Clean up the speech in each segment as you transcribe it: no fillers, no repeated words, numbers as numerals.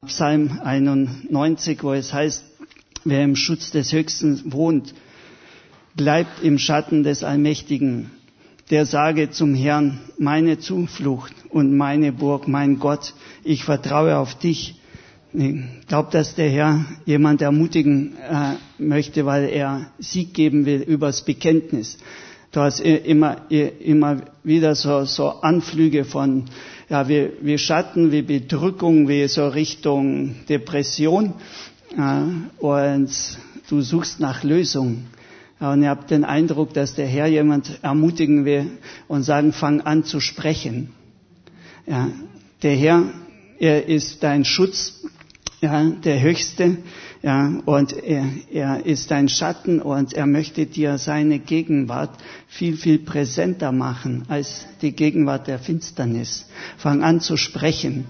Psalm 91, wo es heißt, wer im Schutz des Höchsten wohnt, bleibt im Schatten des Allmächtigen. Der sage zum Herrn, meine Zuflucht und meine Burg, mein Gott, ich vertraue auf dich. Ich glaube, dass der Herr jemand ermutigen möchte, weil er Sieg geben will übers Bekenntnis. Du hast immer wieder so Anflüge von, wie Schatten, wie Bedrückung, wie so Richtung Depression. Und du suchst nach Lösung. Und ich habe den Eindruck, dass der Herr jemand ermutigen will und sagen, fang an zu sprechen. Ja, der Herr, er ist dein Schutz, ja, der Höchste, ja, und er ist dein Schatten und er möchte dir seine Gegenwart viel, viel präsenter machen als die Gegenwart der Finsternis. Fang an zu sprechen.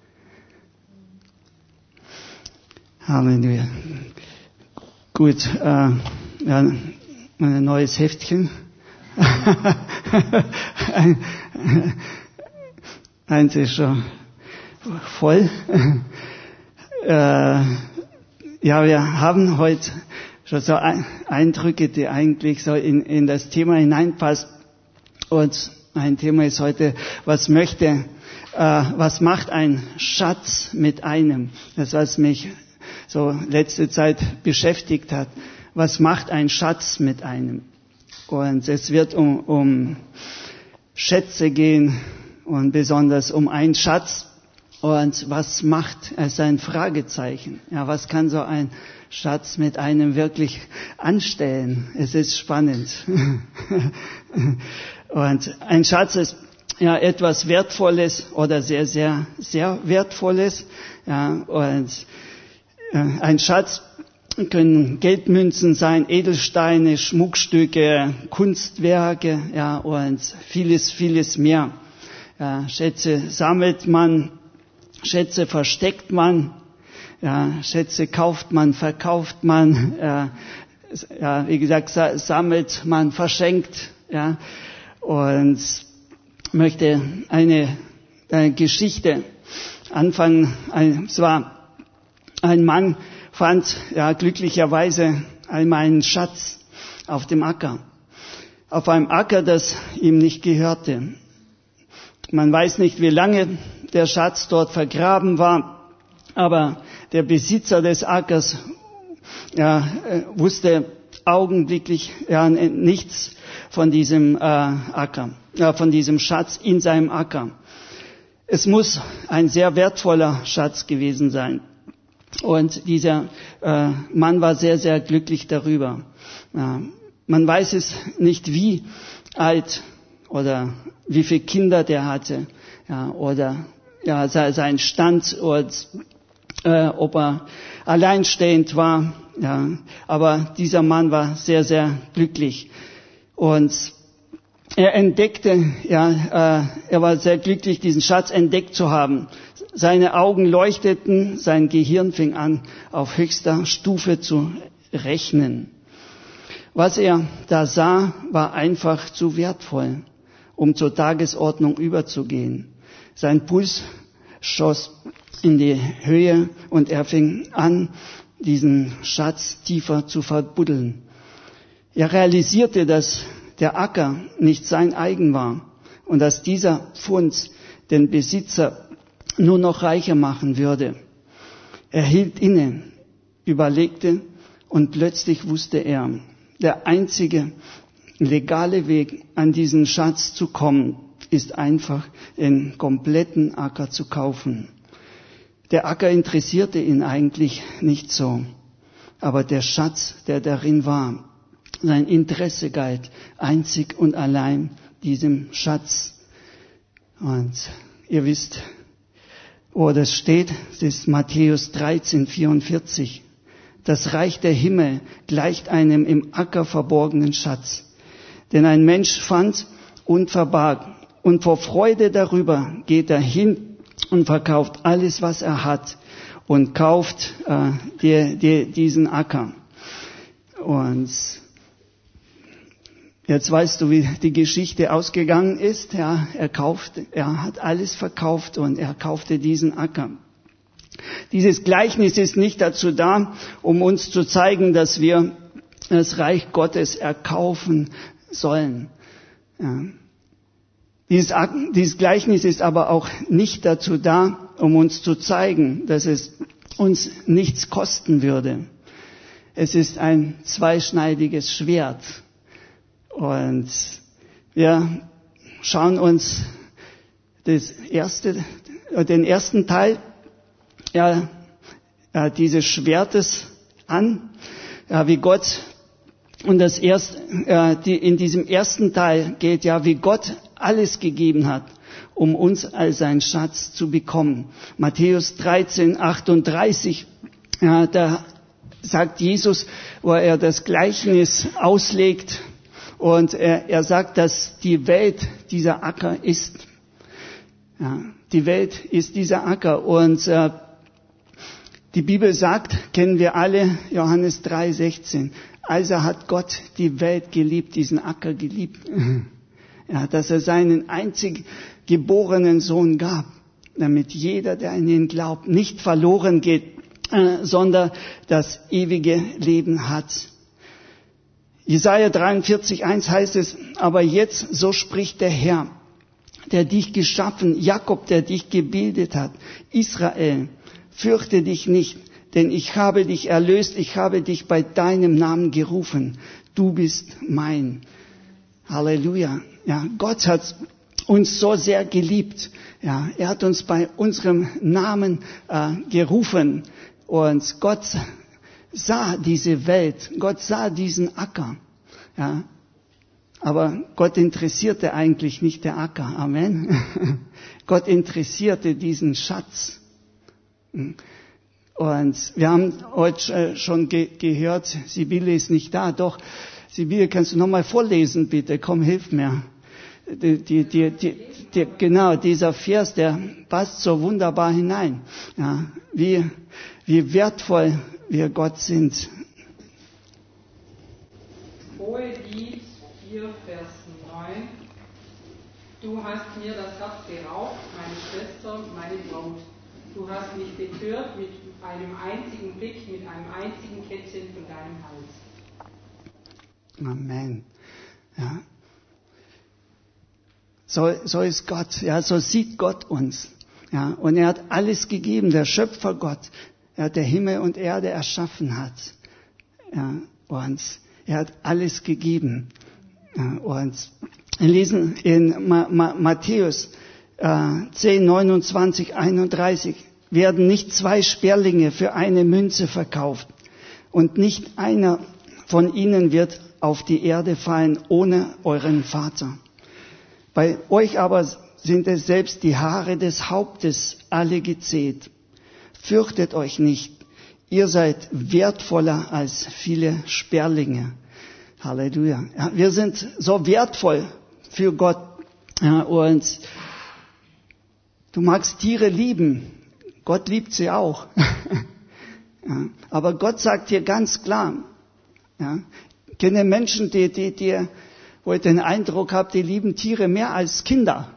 Halleluja. Gut, ein neues Heftchen. Eins ist schon voll. Wir haben heute schon so Eindrücke, die eigentlich so in das Thema hineinpassen. Und ein Thema ist heute, was macht ein Schatz mit einem? Das, was mich so letzte Zeit beschäftigt hat. Was macht ein Schatz mit einem? Und es wird um Schätze gehen und besonders um einen Schatz. Und was macht es ein Fragezeichen? Ja, was kann so ein Schatz mit einem wirklich anstellen? Es ist spannend. Und ein Schatz ist ja etwas Wertvolles oder sehr, sehr, sehr Wertvolles. Ja, und ein Schatz können Geldmünzen sein, Edelsteine, Schmuckstücke, Kunstwerke, ja, und vieles, vieles mehr. Ja, Schätze sammelt man, Schätze versteckt man, ja, Schätze kauft man, verkauft man, wie gesagt, sammelt man, verschenkt, ja, und möchte eine Geschichte anfangen. Es war ein Mann, fand glücklicherweise einmal einen Schatz auf dem Acker. Auf einem Acker, das ihm nicht gehörte. Man weiß nicht, wie lange der Schatz dort vergraben war, aber der Besitzer des Ackers wusste augenblicklich nichts von diesem von diesem Schatz in seinem Acker. Es muss ein sehr wertvoller Schatz gewesen sein. Und dieser Mann war sehr, sehr glücklich darüber. Man weiß es nicht, wie alt oder wie viele Kinder der hatte, oder sein Stand und ob er alleinstehend war. Ja, aber dieser Mann war sehr, sehr glücklich. Und er entdeckte, er war sehr glücklich, diesen Schatz entdeckt zu haben. Seine Augen leuchteten, sein Gehirn fing an, auf höchster Stufe zu rechnen. Was er da sah, war einfach zu wertvoll, um zur Tagesordnung überzugehen. Sein Puls schoss in die Höhe und er fing an, diesen Schatz tiefer zu verbuddeln. Er realisierte, dass der Acker nicht sein eigen war und dass dieser Pfund den Besitzer nur noch reicher machen würde. Er hielt inne, überlegte und plötzlich wusste er, der einzige legale Weg, an diesen Schatz zu kommen, ist einfach, den kompletten Acker zu kaufen. Der Acker interessierte ihn eigentlich nicht so, aber der Schatz, der darin war, sein Interesse galt einzig und allein diesem Schatz. Und ihr wisst, wo das steht, das ist Matthäus 13,44. Das Reich der Himmel gleicht einem im Acker verborgenen Schatz, den ein Mensch fand und verbarg. Und vor Freude darüber geht er hin und verkauft alles, was er hat und kauft diesen Acker. Und jetzt weißt du, wie die Geschichte ausgegangen ist. Ja, er hat alles verkauft und er kaufte diesen Acker. Dieses Gleichnis ist nicht dazu da, um uns zu zeigen, dass wir das Reich Gottes erkaufen sollen. Ja. Dieses Gleichnis ist aber auch nicht dazu da, um uns zu zeigen, dass es uns nichts kosten würde. Es ist ein zweischneidiges Schwert. Und wir schauen uns den ersten Teil dieses Schwertes an, wie Gott, und in diesem ersten Teil geht wie Gott alles gegeben hat, um uns als sein Schatz zu bekommen. Matthäus 13:38, da sagt Jesus, wo er das Gleichnis auslegt, und er sagt, dass die Welt dieser Acker ist. Ja, die Welt ist dieser Acker, und die Bibel sagt, kennen wir alle, Johannes 3,16, also hat Gott die Welt geliebt, diesen Acker geliebt, ja, dass er seinen einzig geborenen Sohn gab, damit jeder, der an ihn glaubt, nicht verloren geht, sondern das ewige Leben hat. Jesaja 43,1 heißt es, aber jetzt, so spricht der Herr, der dich geschaffen, Jakob, der dich gebildet hat, Israel, fürchte dich nicht, denn ich habe dich erlöst, ich habe dich bei deinem Namen gerufen, du bist mein. Halleluja. Ja, Gott hat uns so sehr geliebt. Ja, er hat uns bei unserem Namen gerufen, und Gott sah diese Welt, Gott sah diesen Acker. Ja, aber Gott interessierte eigentlich nicht der Acker. Amen. Gott interessierte diesen Schatz. Und wir haben heute schon gehört, Sibylle ist nicht da. Doch, Sibylle, kannst du nochmal vorlesen, bitte? Komm, hilf mir. Genau, dieser Vers, der passt so wunderbar hinein. Ja, wie wertvoll wir Gott sind. Hohelied 4, Vers 9. Du hast mir das Herz geraubt, meine Schwester, meine Braut. Du hast mich betört mit einem einzigen Blick, mit einem einzigen Kettchen von deinem Hals. Amen. Ja. So ist Gott, ja, so sieht Gott uns. Ja, und er hat alles gegeben, der Schöpfer Gott, der Himmel und Erde erschaffen hat. Ja, und er hat alles gegeben. Ja, und wir lesen in Matthäus 10, 29, 31, werden nicht 2 Sperlinge für eine Münze verkauft, und nicht einer von ihnen wird auf die Erde fallen ohne euren Vater. Bei euch aber sind es selbst die Haare des Hauptes alle gezählt. Fürchtet euch nicht, ihr seid wertvoller als viele Sperlinge. Halleluja. Ja, wir sind so wertvoll für Gott. Ja, und du magst Tiere lieben. Gott liebt sie auch. Ja, aber Gott sagt hier ganz klar, ja, ich kenne Menschen, wo ich den Eindruck habe, die lieben Tiere mehr als Kinder.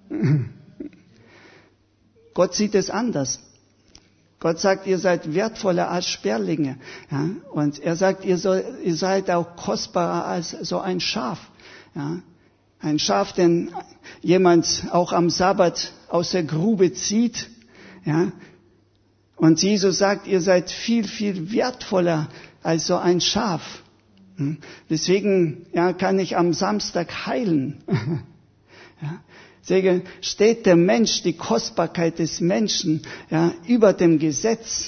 Gott sieht es anders. Gott sagt, ihr seid wertvoller als Sperlinge. Ja? Und er sagt, ihr seid auch kostbarer als so ein Schaf. Ja? Ein Schaf, den jemand auch am Sabbat aus der Grube zieht. Ja? Und Jesus sagt, ihr seid viel, viel wertvoller als so ein Schaf. Deswegen kann ich am Samstag heilen. Ja? Deswegen steht der Mensch, die Kostbarkeit des Menschen, über dem Gesetz.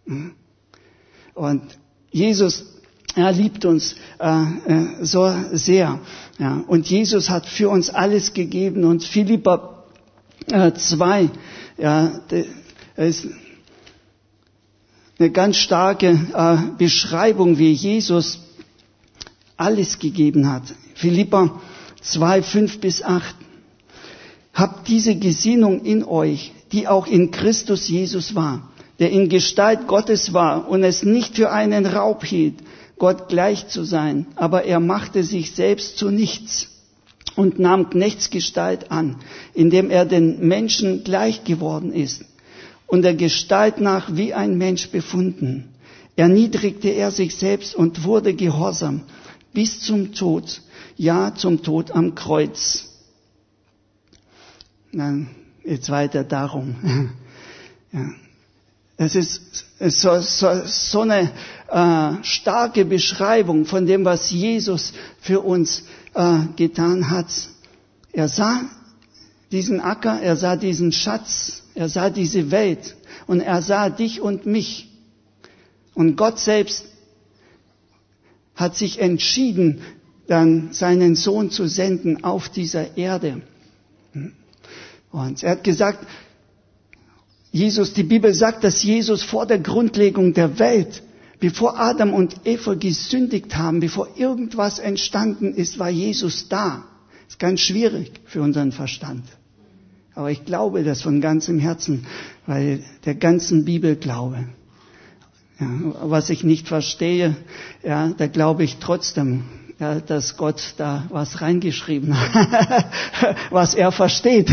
Und Jesus liebt uns so sehr. Ja? Und Jesus hat für uns alles gegeben. Und Philipper 2, ist eine ganz starke Beschreibung, wie Jesus alles gegeben hat. Philipper 2, 5 bis 8. Habt diese Gesinnung in euch, die auch in Christus Jesus war, der in Gestalt Gottes war und es nicht für einen Raub hielt, Gott gleich zu sein, aber er machte sich selbst zu nichts und nahm Knechtsgestalt an, indem er den Menschen gleich geworden ist und der Gestalt nach wie ein Mensch befunden. Erniedrigte er sich selbst und wurde gehorsam bis zum Tod, ja zum Tod am Kreuz. Dann jetzt weiter darum. Ja. Es ist so eine starke Beschreibung von dem, was Jesus für uns getan hat. Er sah diesen Acker, er sah diesen Schatz, er sah diese Welt und er sah dich und mich. Und Gott selbst hat sich entschieden, dann seinen Sohn zu senden auf dieser Erde. Und er hat gesagt, die Bibel sagt, dass Jesus vor der Grundlegung der Welt, bevor Adam und Eva gesündigt haben, bevor irgendwas entstanden ist, war Jesus da. Das ist ganz schwierig für unseren Verstand. Aber ich glaube das von ganzem Herzen, weil der ganzen Bibel glaube. Ja, was ich nicht verstehe, ja, da glaube ich trotzdem, ja, dass Gott da was reingeschrieben hat, was er versteht.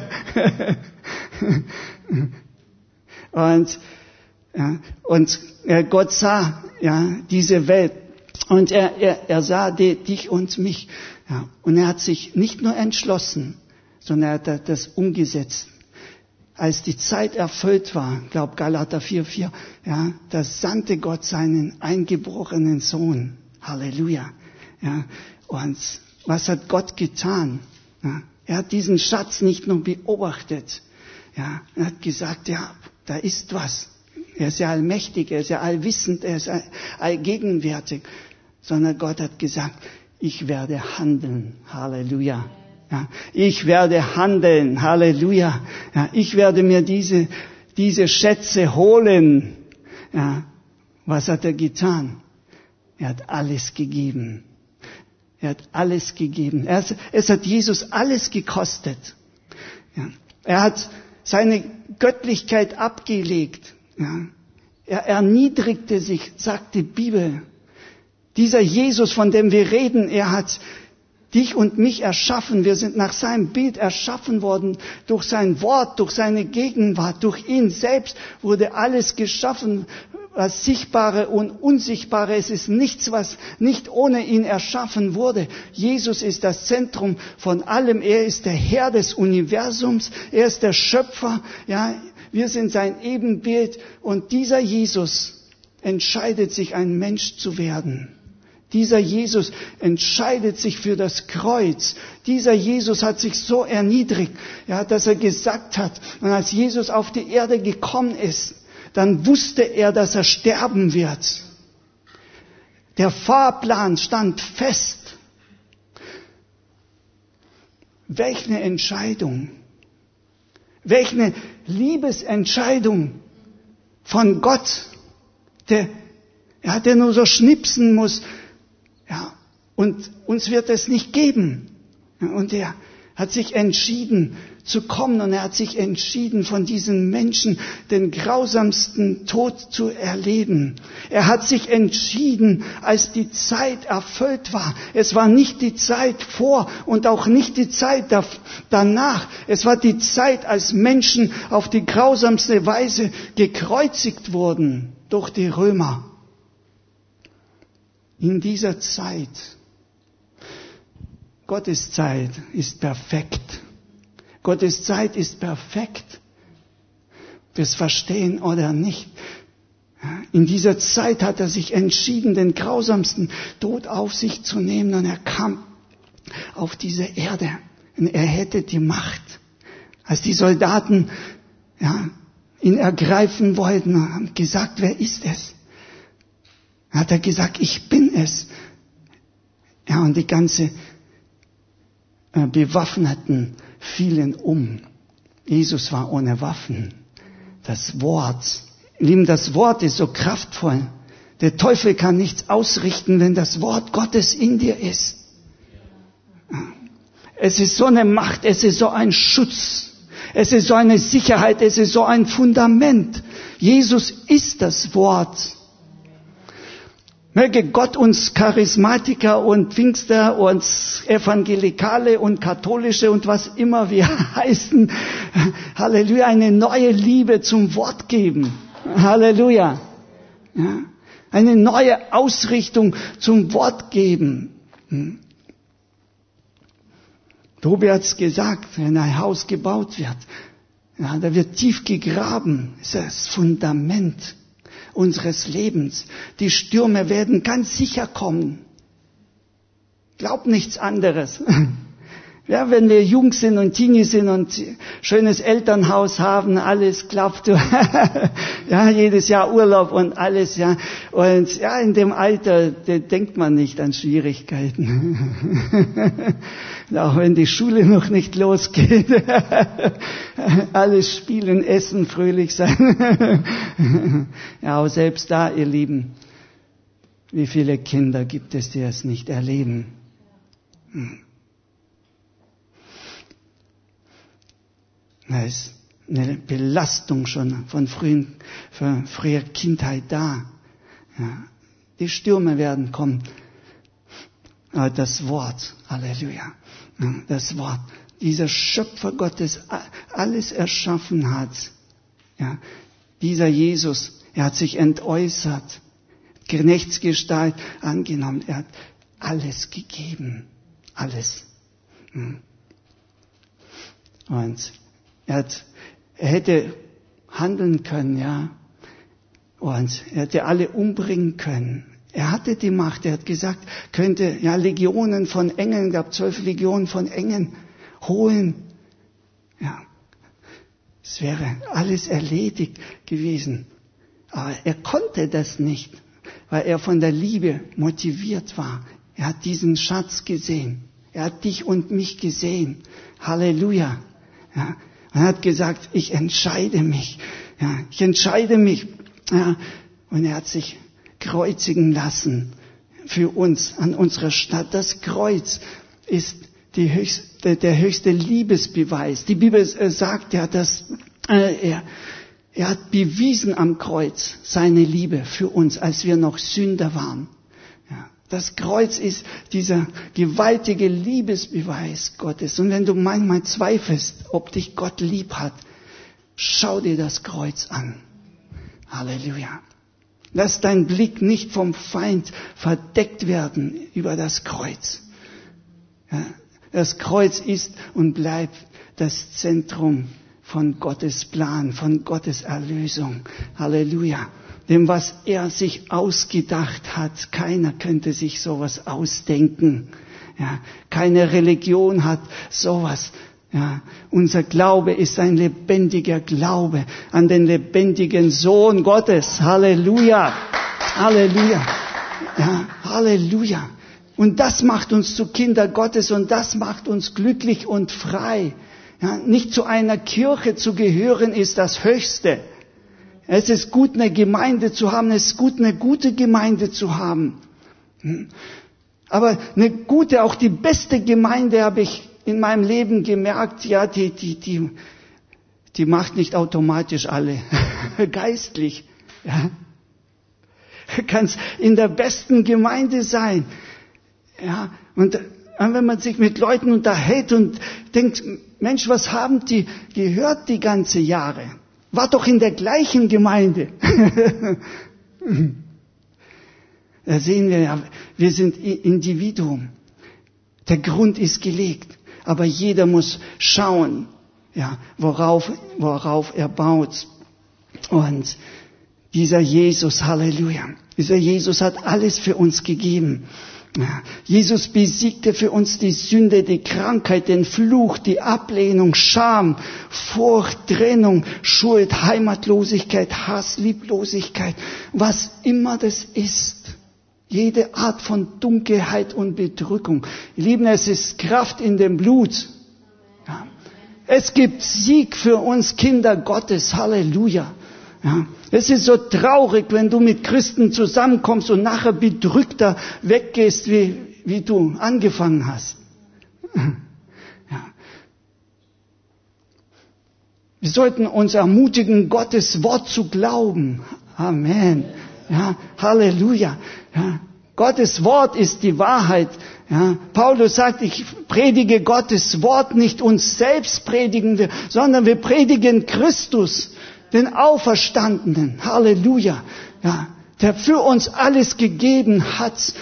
Und Gott sah diese Welt und er sah dich und mich. Ja, und er hat sich nicht nur entschlossen, sondern er hat das umgesetzt. Als die Zeit erfüllt war, glaubt Galater 4,4, ja, da sandte Gott seinen eingeborenen Sohn. Halleluja. Ja, und was hat Gott getan? Ja, er hat diesen Schatz nicht nur beobachtet. Ja, er hat gesagt, ja, da ist was. Er ist ja allmächtig, er ist ja allwissend, er ist allgegenwärtig. Sondern Gott hat gesagt, ich werde handeln. Halleluja. Ja, ich werde handeln. Halleluja. Ja, ich werde mir diese Schätze holen. Ja, was hat er getan? Er hat alles gegeben. Er hat alles gegeben. Es hat Jesus alles gekostet. Ja, er hat seine Göttlichkeit abgelegt. Ja, er erniedrigte sich, sagt die Bibel. Dieser Jesus, von dem wir reden, er hat dich und mich erschaffen. Wir sind nach seinem Bild erschaffen worden. Durch sein Wort, durch seine Gegenwart, durch ihn selbst wurde alles geschaffen, was Sichtbare und Unsichtbare. Es ist nichts, was nicht ohne ihn erschaffen wurde. Jesus ist das Zentrum von allem. Er ist der Herr des Universums. Er ist der Schöpfer. Ja, wir sind sein Ebenbild. Und dieser Jesus entscheidet sich, ein Mensch zu werden. Dieser Jesus entscheidet sich für das Kreuz. Dieser Jesus hat sich so erniedrigt, ja, dass er gesagt hat, und als Jesus auf die Erde gekommen ist, dann wusste er, dass er sterben wird. Der Fahrplan stand fest. Welch eine Entscheidung. Welch eine Liebesentscheidung von Gott, der nur so schnipsen muss. Ja, und uns wird es nicht geben. Und er hat sich entschieden zu kommen und er hat sich entschieden, von diesen Menschen den grausamsten Tod zu erleben. Er hat sich entschieden, als die Zeit erfüllt war. Es war nicht die Zeit vor und auch nicht die Zeit danach. Es war die Zeit, als Menschen auf die grausamste Weise gekreuzigt wurden durch die Römer. In dieser Zeit, Gottes Zeit ist perfekt. Gottes Zeit ist perfekt. Wir es verstehen oder nicht. In dieser Zeit hat er sich entschieden, den grausamsten Tod auf sich zu nehmen und er kam auf diese Erde. Und er hätte die Macht. Als die Soldaten ihn ergreifen wollten, haben gesagt, wer ist es? Hat er gesagt, ich bin es. Ja, und die ganze Bewaffneten fielen um. Jesus war ohne Waffen. Das Wort, Lieben, das Wort ist so kraftvoll. Der Teufel kann nichts ausrichten, wenn das Wort Gottes in dir ist. Es ist so eine Macht, es ist so ein Schutz, es ist so eine Sicherheit, es ist so ein Fundament. Jesus ist das Wort. Möge Gott uns Charismatiker und Pfingster und Evangelikale und Katholische und was immer wir heißen, Halleluja, eine neue Liebe zum Wort geben. Halleluja. Ja, eine neue Ausrichtung zum Wort geben. Tobi hat's gesagt, wenn ein Haus gebaut wird, ja, da wird tief gegraben. Das ist das Fundament unseres Lebens. Die Stürme werden ganz sicher kommen. Glaub nichts anderes. Ja, wenn wir jung sind und Teenies sind und schönes Elternhaus haben, alles klappt. Ja, jedes Jahr Urlaub und alles, ja. Und ja, in dem Alter, da denkt man nicht an Schwierigkeiten. Auch wenn die Schule noch nicht losgeht. Alles spielen, essen, fröhlich sein. Ja, aber selbst da, ihr Lieben, wie viele Kinder gibt es, die es nicht erleben? Da ist eine Belastung schon von früher Kindheit da. Ja. Die Stürme werden kommen. Aber das Wort, Halleluja, das Wort, dieser Schöpfer Gottes alles erschaffen hat. Ja. Dieser Jesus, er hat sich entäußert, Knechtsgestalt angenommen, er hat alles gegeben. Alles. Und er hätte handeln können, ja. Und er hätte alle umbringen können. Er hatte die Macht. Er hat gesagt, könnte ja Legionen von Engeln, gab 12 Legionen von Engeln holen. Ja. Es wäre alles erledigt gewesen. Aber er konnte das nicht, weil er von der Liebe motiviert war. Er hat diesen Schatz gesehen. Er hat dich und mich gesehen. Halleluja. Ja. Er hat gesagt, ich entscheide mich. Ja, ich entscheide mich. Ja, und er hat sich kreuzigen lassen für uns an unserer Stadt. Das Kreuz ist der höchste Liebesbeweis. Die Bibel sagt ja, dass er hat bewiesen am Kreuz seine Liebe für uns, als wir noch Sünder waren. Ja, das Kreuz ist dieser gewaltige Liebesbeweis Gottes. Und wenn du manchmal zweifelst, ob dich Gott lieb hat, schau dir das Kreuz an. Halleluja. Lass dein Blick nicht vom Feind verdeckt werden über das Kreuz. Ja, das Kreuz ist und bleibt das Zentrum von Gottes Plan, von Gottes Erlösung. Halleluja. Dem, was er sich ausgedacht hat, keiner könnte sich sowas ausdenken. Ja, keine Religion hat sowas. Ja, unser Glaube ist ein lebendiger Glaube an den lebendigen Sohn Gottes. Halleluja. Halleluja. Ja, Halleluja. Und das macht uns zu Kinder Gottes und das macht uns glücklich und frei. Ja, nicht zu einer Kirche zu gehören ist das Höchste. Es ist gut, eine Gemeinde zu haben. Es ist gut, eine gute Gemeinde zu haben. Aber eine gute, auch die beste Gemeinde habe ich in meinem Leben gemerkt, ja, die macht nicht automatisch alle geistlich. Ja. Du kannst in der besten Gemeinde sein. Ja, und wenn man sich mit Leuten unterhält und denkt, Mensch, was haben die gehört die ganze Jahre? War doch in der gleichen Gemeinde. Da sehen wir ja, wir sind Individuum. Der Grund ist gelegt. Aber jeder muss schauen, ja, worauf er baut. Und dieser Jesus, Halleluja, dieser Jesus hat alles für uns gegeben. Ja, Jesus besiegte für uns die Sünde, die Krankheit, den Fluch, die Ablehnung, Scham, Furcht, Trennung, Schuld, Heimatlosigkeit, Hass, Lieblosigkeit, was immer das ist. Jede Art von Dunkelheit und Bedrückung. Ihr Lieben, es ist Kraft in dem Blut. Ja. Es gibt Sieg für uns Kinder Gottes. Halleluja. Ja. Es ist so traurig, wenn du mit Christen zusammenkommst und nachher bedrückter weggehst, wie du angefangen hast. Ja. Wir sollten uns ermutigen, Gottes Wort zu glauben. Amen. Ja, Halleluja. Ja, Gottes Wort ist die Wahrheit. Ja, Paulus sagt, ich predige Gottes Wort, nicht uns selbst predigen wir, sondern wir predigen Christus, den Auferstandenen. Halleluja. Ja, der für uns alles gegeben hat.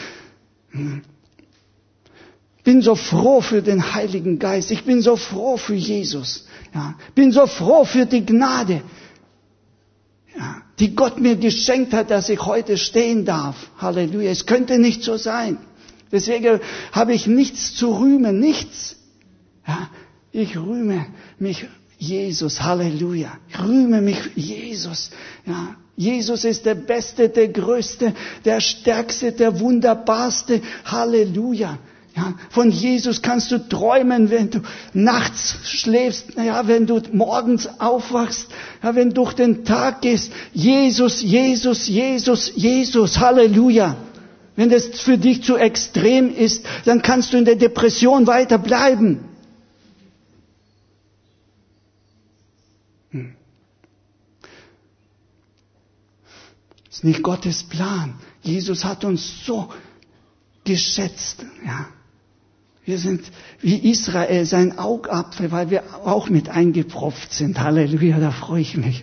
Bin so froh für den Heiligen Geist. Ich bin so froh für Jesus. Ja, bin so froh für die Gnade, ja, die Gott mir geschenkt hat, dass ich heute stehen darf. Halleluja. Es könnte nicht so sein. Deswegen habe ich nichts zu rühmen, nichts. Ja, ich rühme mich Jesus. Halleluja. Ich rühme mich Jesus. Ja, Jesus ist der Beste, der Größte, der Stärkste, der Wunderbarste. Halleluja. Ja, von Jesus kannst du träumen, wenn du nachts schläfst, wenn du morgens aufwachst, wenn du durch den Tag gehst. Jesus, Jesus, Jesus, Jesus. Halleluja. Wenn das für dich zu extrem ist, dann kannst du in der Depression weiter bleiben. Das ist nicht Gottes Plan. Jesus hat uns so geschätzt. Ja. Wir sind wie Israel, sein Augapfel, weil wir auch mit eingepropft sind. Halleluja, da freue ich mich.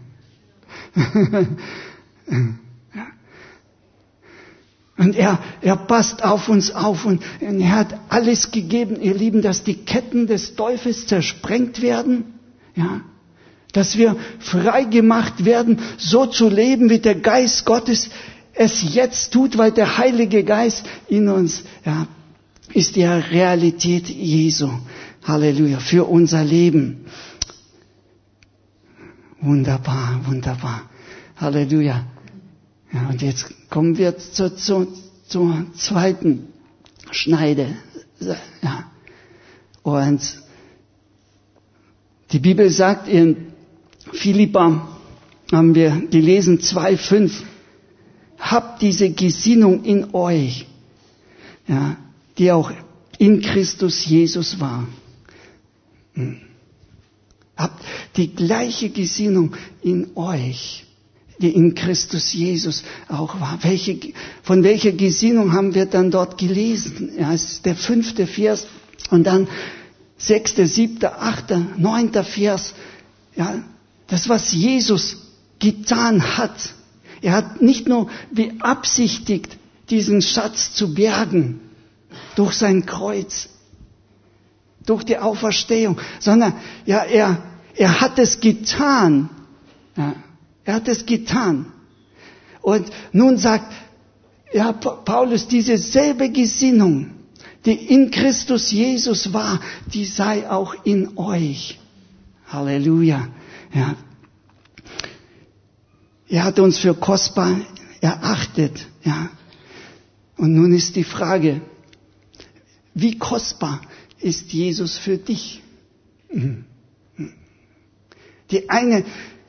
Und er passt auf uns auf und er hat alles gegeben, ihr Lieben, dass die Ketten des Teufels zersprengt werden, ja, dass wir frei gemacht werden, so zu leben, wie der Geist Gottes es jetzt tut, weil der Heilige Geist in uns, ja, ist die Realität Jesu. Halleluja, für unser Leben. Wunderbar, wunderbar. Halleluja. Ja, und jetzt kommen wir zur zweiten Schneide. Ja. Und die Bibel sagt in Philipper, haben wir gelesen, 2,5, habt diese Gesinnung in euch, ja, die auch in Christus Jesus war. Habt die gleiche Gesinnung in euch, die in Christus Jesus auch war. Von welcher Gesinnung haben wir dann dort gelesen? Ja, es ist der 5. Vers und dann 6., 7., 8., 9. Vers. Ja, das, was Jesus getan hat. Er hat nicht nur beabsichtigt, diesen Schatz zu bergen durch sein Kreuz, durch die Auferstehung, sondern ja, er hat es getan. Ja, er hat es getan. Und nun sagt ja, Paulus, diese selbe Gesinnung, die in Christus Jesus war, die sei auch in euch. Halleluja. Ja. Er hat uns für kostbar erachtet. Ja. Und nun ist die Frage, wie kostbar ist Jesus für dich? Die eine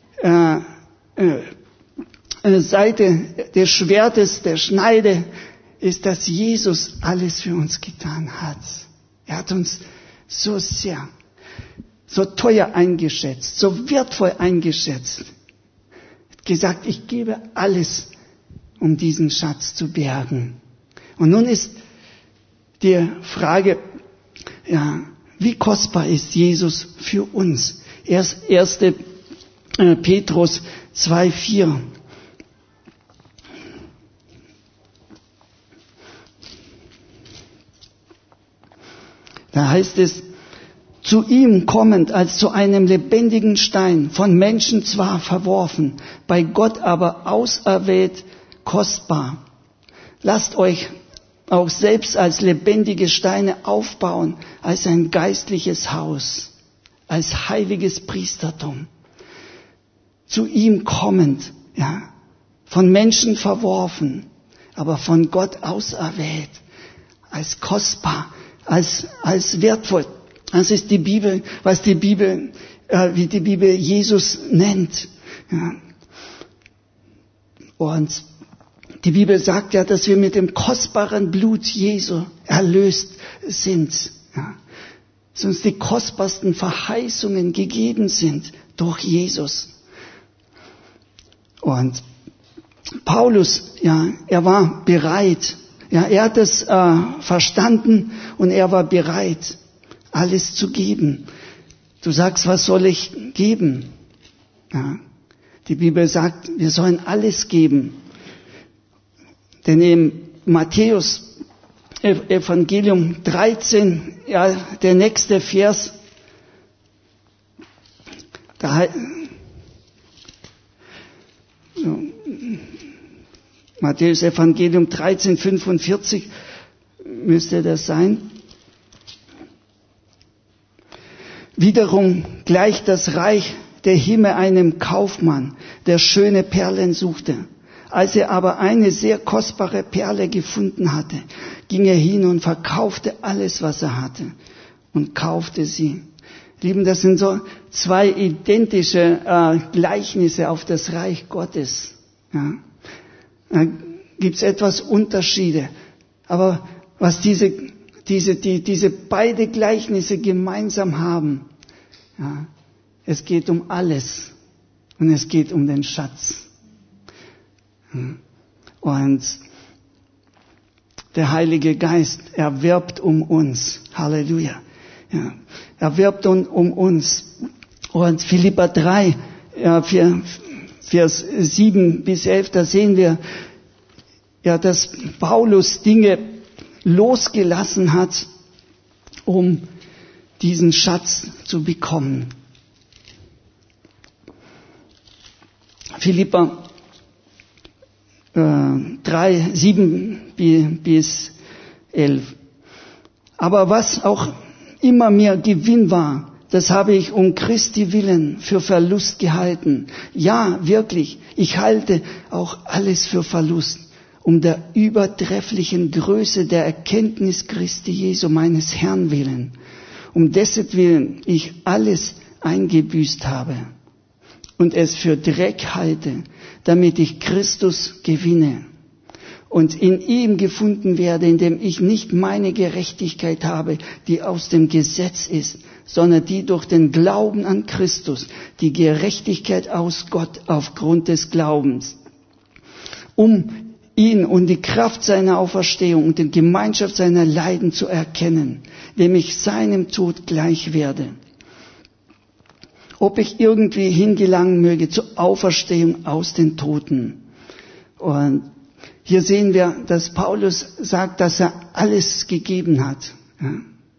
Seite des Schwertes, der Schneide, ist, dass Jesus alles für uns getan hat. Er hat uns so sehr, so teuer eingeschätzt, so wertvoll eingeschätzt. Er hat gesagt, ich gebe alles, um diesen Schatz zu bergen. Und nun ist die Frage, ja, wie kostbar ist Jesus für uns? 1. Petrus 2,4. Da heißt es, zu ihm kommend als zu einem lebendigen Stein, von Menschen zwar verworfen, bei Gott aber auserwählt, kostbar. Lasst euch auch selbst als lebendige Steine aufbauen, als ein geistliches Haus, als heiliges Priestertum. Zu ihm kommend, ja, von Menschen verworfen, aber von Gott auserwählt, als kostbar, als wertvoll. Das ist die Bibel, was die Bibel, wie die Bibel Jesus nennt. Ja. Und die Bibel sagt ja, dass wir mit dem kostbaren Blut Jesu erlöst sind. Ja. Dass uns die kostbarsten Verheißungen gegeben sind durch Jesus. Und Paulus, ja, er war bereit, Ja, er hat es verstanden und er war bereit, alles zu geben. Du sagst, was soll ich geben? Ja, die Bibel sagt, wir sollen alles geben. Denn im Matthäus Evangelium 13, ja, der nächste Vers, Matthäus Evangelium 13, 45 müsste das sein. Wiederum gleicht das Reich der Himmel einem Kaufmann, der schöne Perlen suchte. Als er aber eine sehr kostbare Perle gefunden hatte, ging er hin und verkaufte alles, was er hatte, und kaufte sie. Lieben, das sind so zwei identische Gleichnisse auf das Reich Gottes. Ja. Da gibt es etwas Unterschiede. Aber was diese beide Gleichnisse gemeinsam haben, ja, es geht um alles und es geht um den Schatz. Und der Heilige Geist, er wirbt um uns. Halleluja. Ja, er wirbt um uns. Und Philipper 3, ja, Vers 7 bis 11, da sehen wir, ja, dass Paulus Dinge losgelassen hat, um diesen Schatz zu bekommen. Philipper 3, 7 bis 11. Aber was auch immer mir Gewinn war, das habe ich um Christi willen für Verlust gehalten. Ja, wirklich, ich halte auch alles für Verlust, um der übertrefflichen Größe der Erkenntnis Christi Jesu, meines Herrn willen, um dessetwillen ich alles eingebüßt habe und es für Dreck halte, damit ich Christus gewinne und in ihm gefunden werde, indem ich nicht meine Gerechtigkeit habe, die aus dem Gesetz ist, sondern die durch den Glauben an Christus, die Gerechtigkeit aus Gott aufgrund des Glaubens, um ihn und die Kraft seiner Auferstehung und die Gemeinschaft seiner Leiden zu erkennen, dem ich seinem Tod gleich werde. Ob ich irgendwie hingelangen möge zur Auferstehung aus den Toten. Und hier sehen wir, dass Paulus sagt, dass er alles gegeben hat. Ja.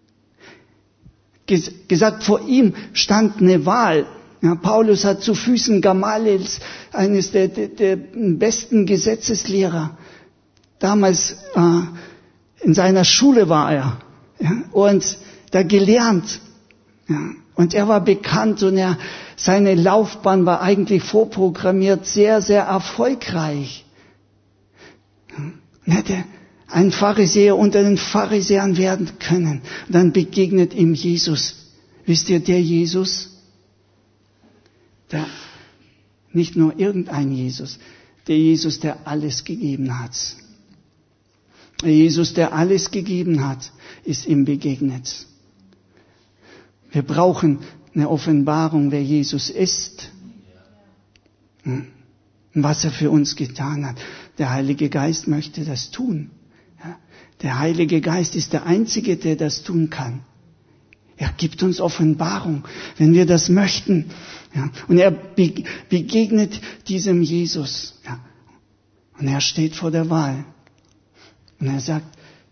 Gesagt, vor ihm stand eine Wahl. Ja, Paulus hat zu Füßen Gamaliels, eines der besten Gesetzeslehrer, damals in seiner Schule war er, ja, und da gelernt. Ja, und er war bekannt und seine Laufbahn war eigentlich vorprogrammiert, sehr, sehr erfolgreich. Und hätte ein Pharisäer unter den Pharisäern werden können. Und dann begegnet ihm Jesus. Wisst ihr, der Jesus? Der, nicht nur irgendein Jesus, der Jesus, der alles gegeben hat. Der Jesus, der alles gegeben hat, ist ihm begegnet. Wir brauchen eine Offenbarung, wer Jesus ist und was er für uns getan hat. Der Heilige Geist möchte das tun. Der Heilige Geist ist der Einzige, der das tun kann. Er gibt uns Offenbarung, wenn wir das möchten. Ja. Und er begegnet diesem Jesus. Ja. Und er steht vor der Wahl. Und er sagt,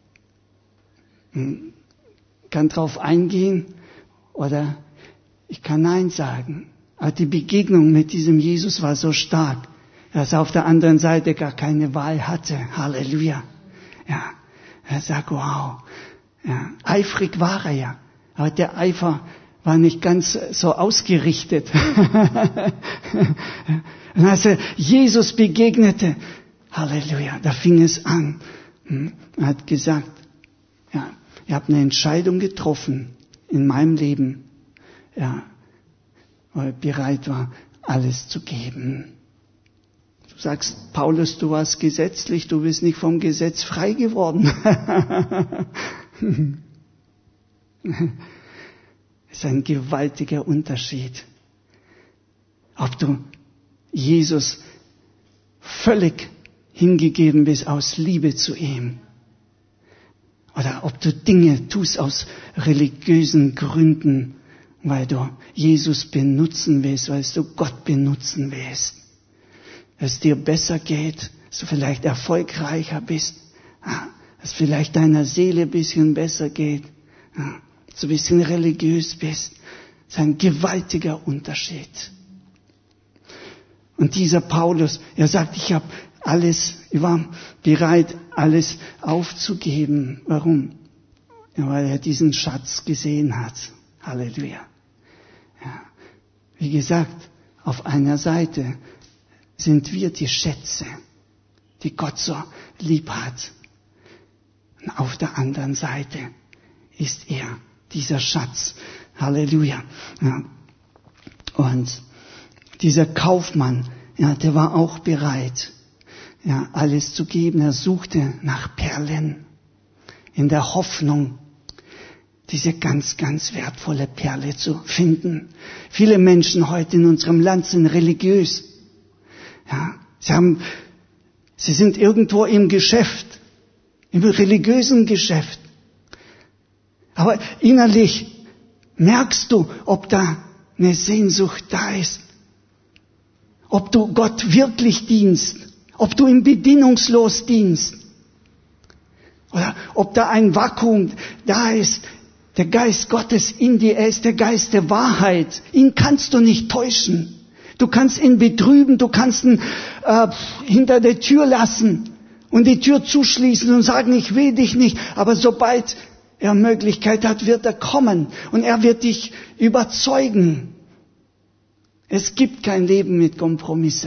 kann drauf eingehen oder ich kann Nein sagen. Aber die Begegnung mit diesem Jesus war so stark, dass er auf der anderen Seite gar keine Wahl hatte. Halleluja. Ja. Er sagt, wow. Ja. Eifrig war er ja. Aber der Eifer war nicht ganz so ausgerichtet. Und als er Jesus begegnete, Halleluja, da fing es an. Er hat gesagt, ja, ich habe eine Entscheidung getroffen in meinem Leben, ja, weil er bereit war, alles zu geben. Du sagst, Paulus, du warst gesetzlich, du bist nicht vom Gesetz frei geworden. Es ist ein gewaltiger Unterschied, ob du Jesus völlig hingegeben bist aus Liebe zu ihm. Oder ob du Dinge tust aus religiösen Gründen, weil du Jesus benutzen willst, weil du Gott benutzen willst. Dass es dir besser geht, dass du vielleicht erfolgreicher bist, dass vielleicht deiner Seele ein bisschen besser geht, dass du ein bisschen religiös bist. Das ist ein gewaltiger Unterschied. Und dieser Paulus, er sagt, ich war bereit, alles aufzugeben. Warum? Ja, weil er diesen Schatz gesehen hat. Halleluja. Ja. Wie gesagt, auf einer Seite sind wir die Schätze, die Gott so lieb hat. Und auf der anderen Seite ist er, dieser Schatz. Halleluja. Ja. Und dieser Kaufmann, ja, der war auch bereit, ja, alles zu geben. Er suchte nach Perlen in der Hoffnung, diese ganz, ganz wertvolle Perle zu finden. Viele Menschen heute in unserem Land sind religiös. Ja, sie sind irgendwo im Geschäft, im religiösen Geschäft. Aber innerlich merkst du, ob da eine Sehnsucht da ist. Ob du Gott wirklich dienst. Ob du ihm bedingungslos dienst. Oder ob da ein Vakuum da ist. Der Geist Gottes in dir, er ist der Geist der Wahrheit. Ihn kannst du nicht täuschen. Du kannst ihn betrüben, du kannst ihn hinter der Tür lassen und die Tür zuschließen und sagen, ich will dich nicht. Aber sobald er Möglichkeit hat, wird er kommen und er wird dich überzeugen. Es gibt kein Leben mit Kompromisse.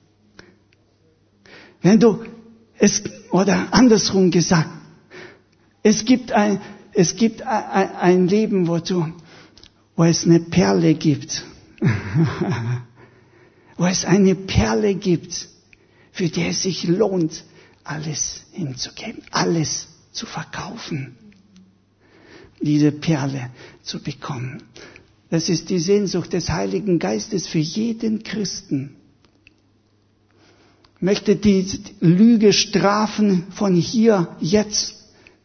Oder andersrum gesagt, es gibt ein Leben, wo es eine Perle gibt. Wo es eine Perle gibt, für die es sich lohnt, alles hinzugeben, alles zu verkaufen, diese Perle zu bekommen. Das ist die Sehnsucht des Heiligen Geistes für jeden Christen. Ich möchte die Lüge strafen von hier, jetzt.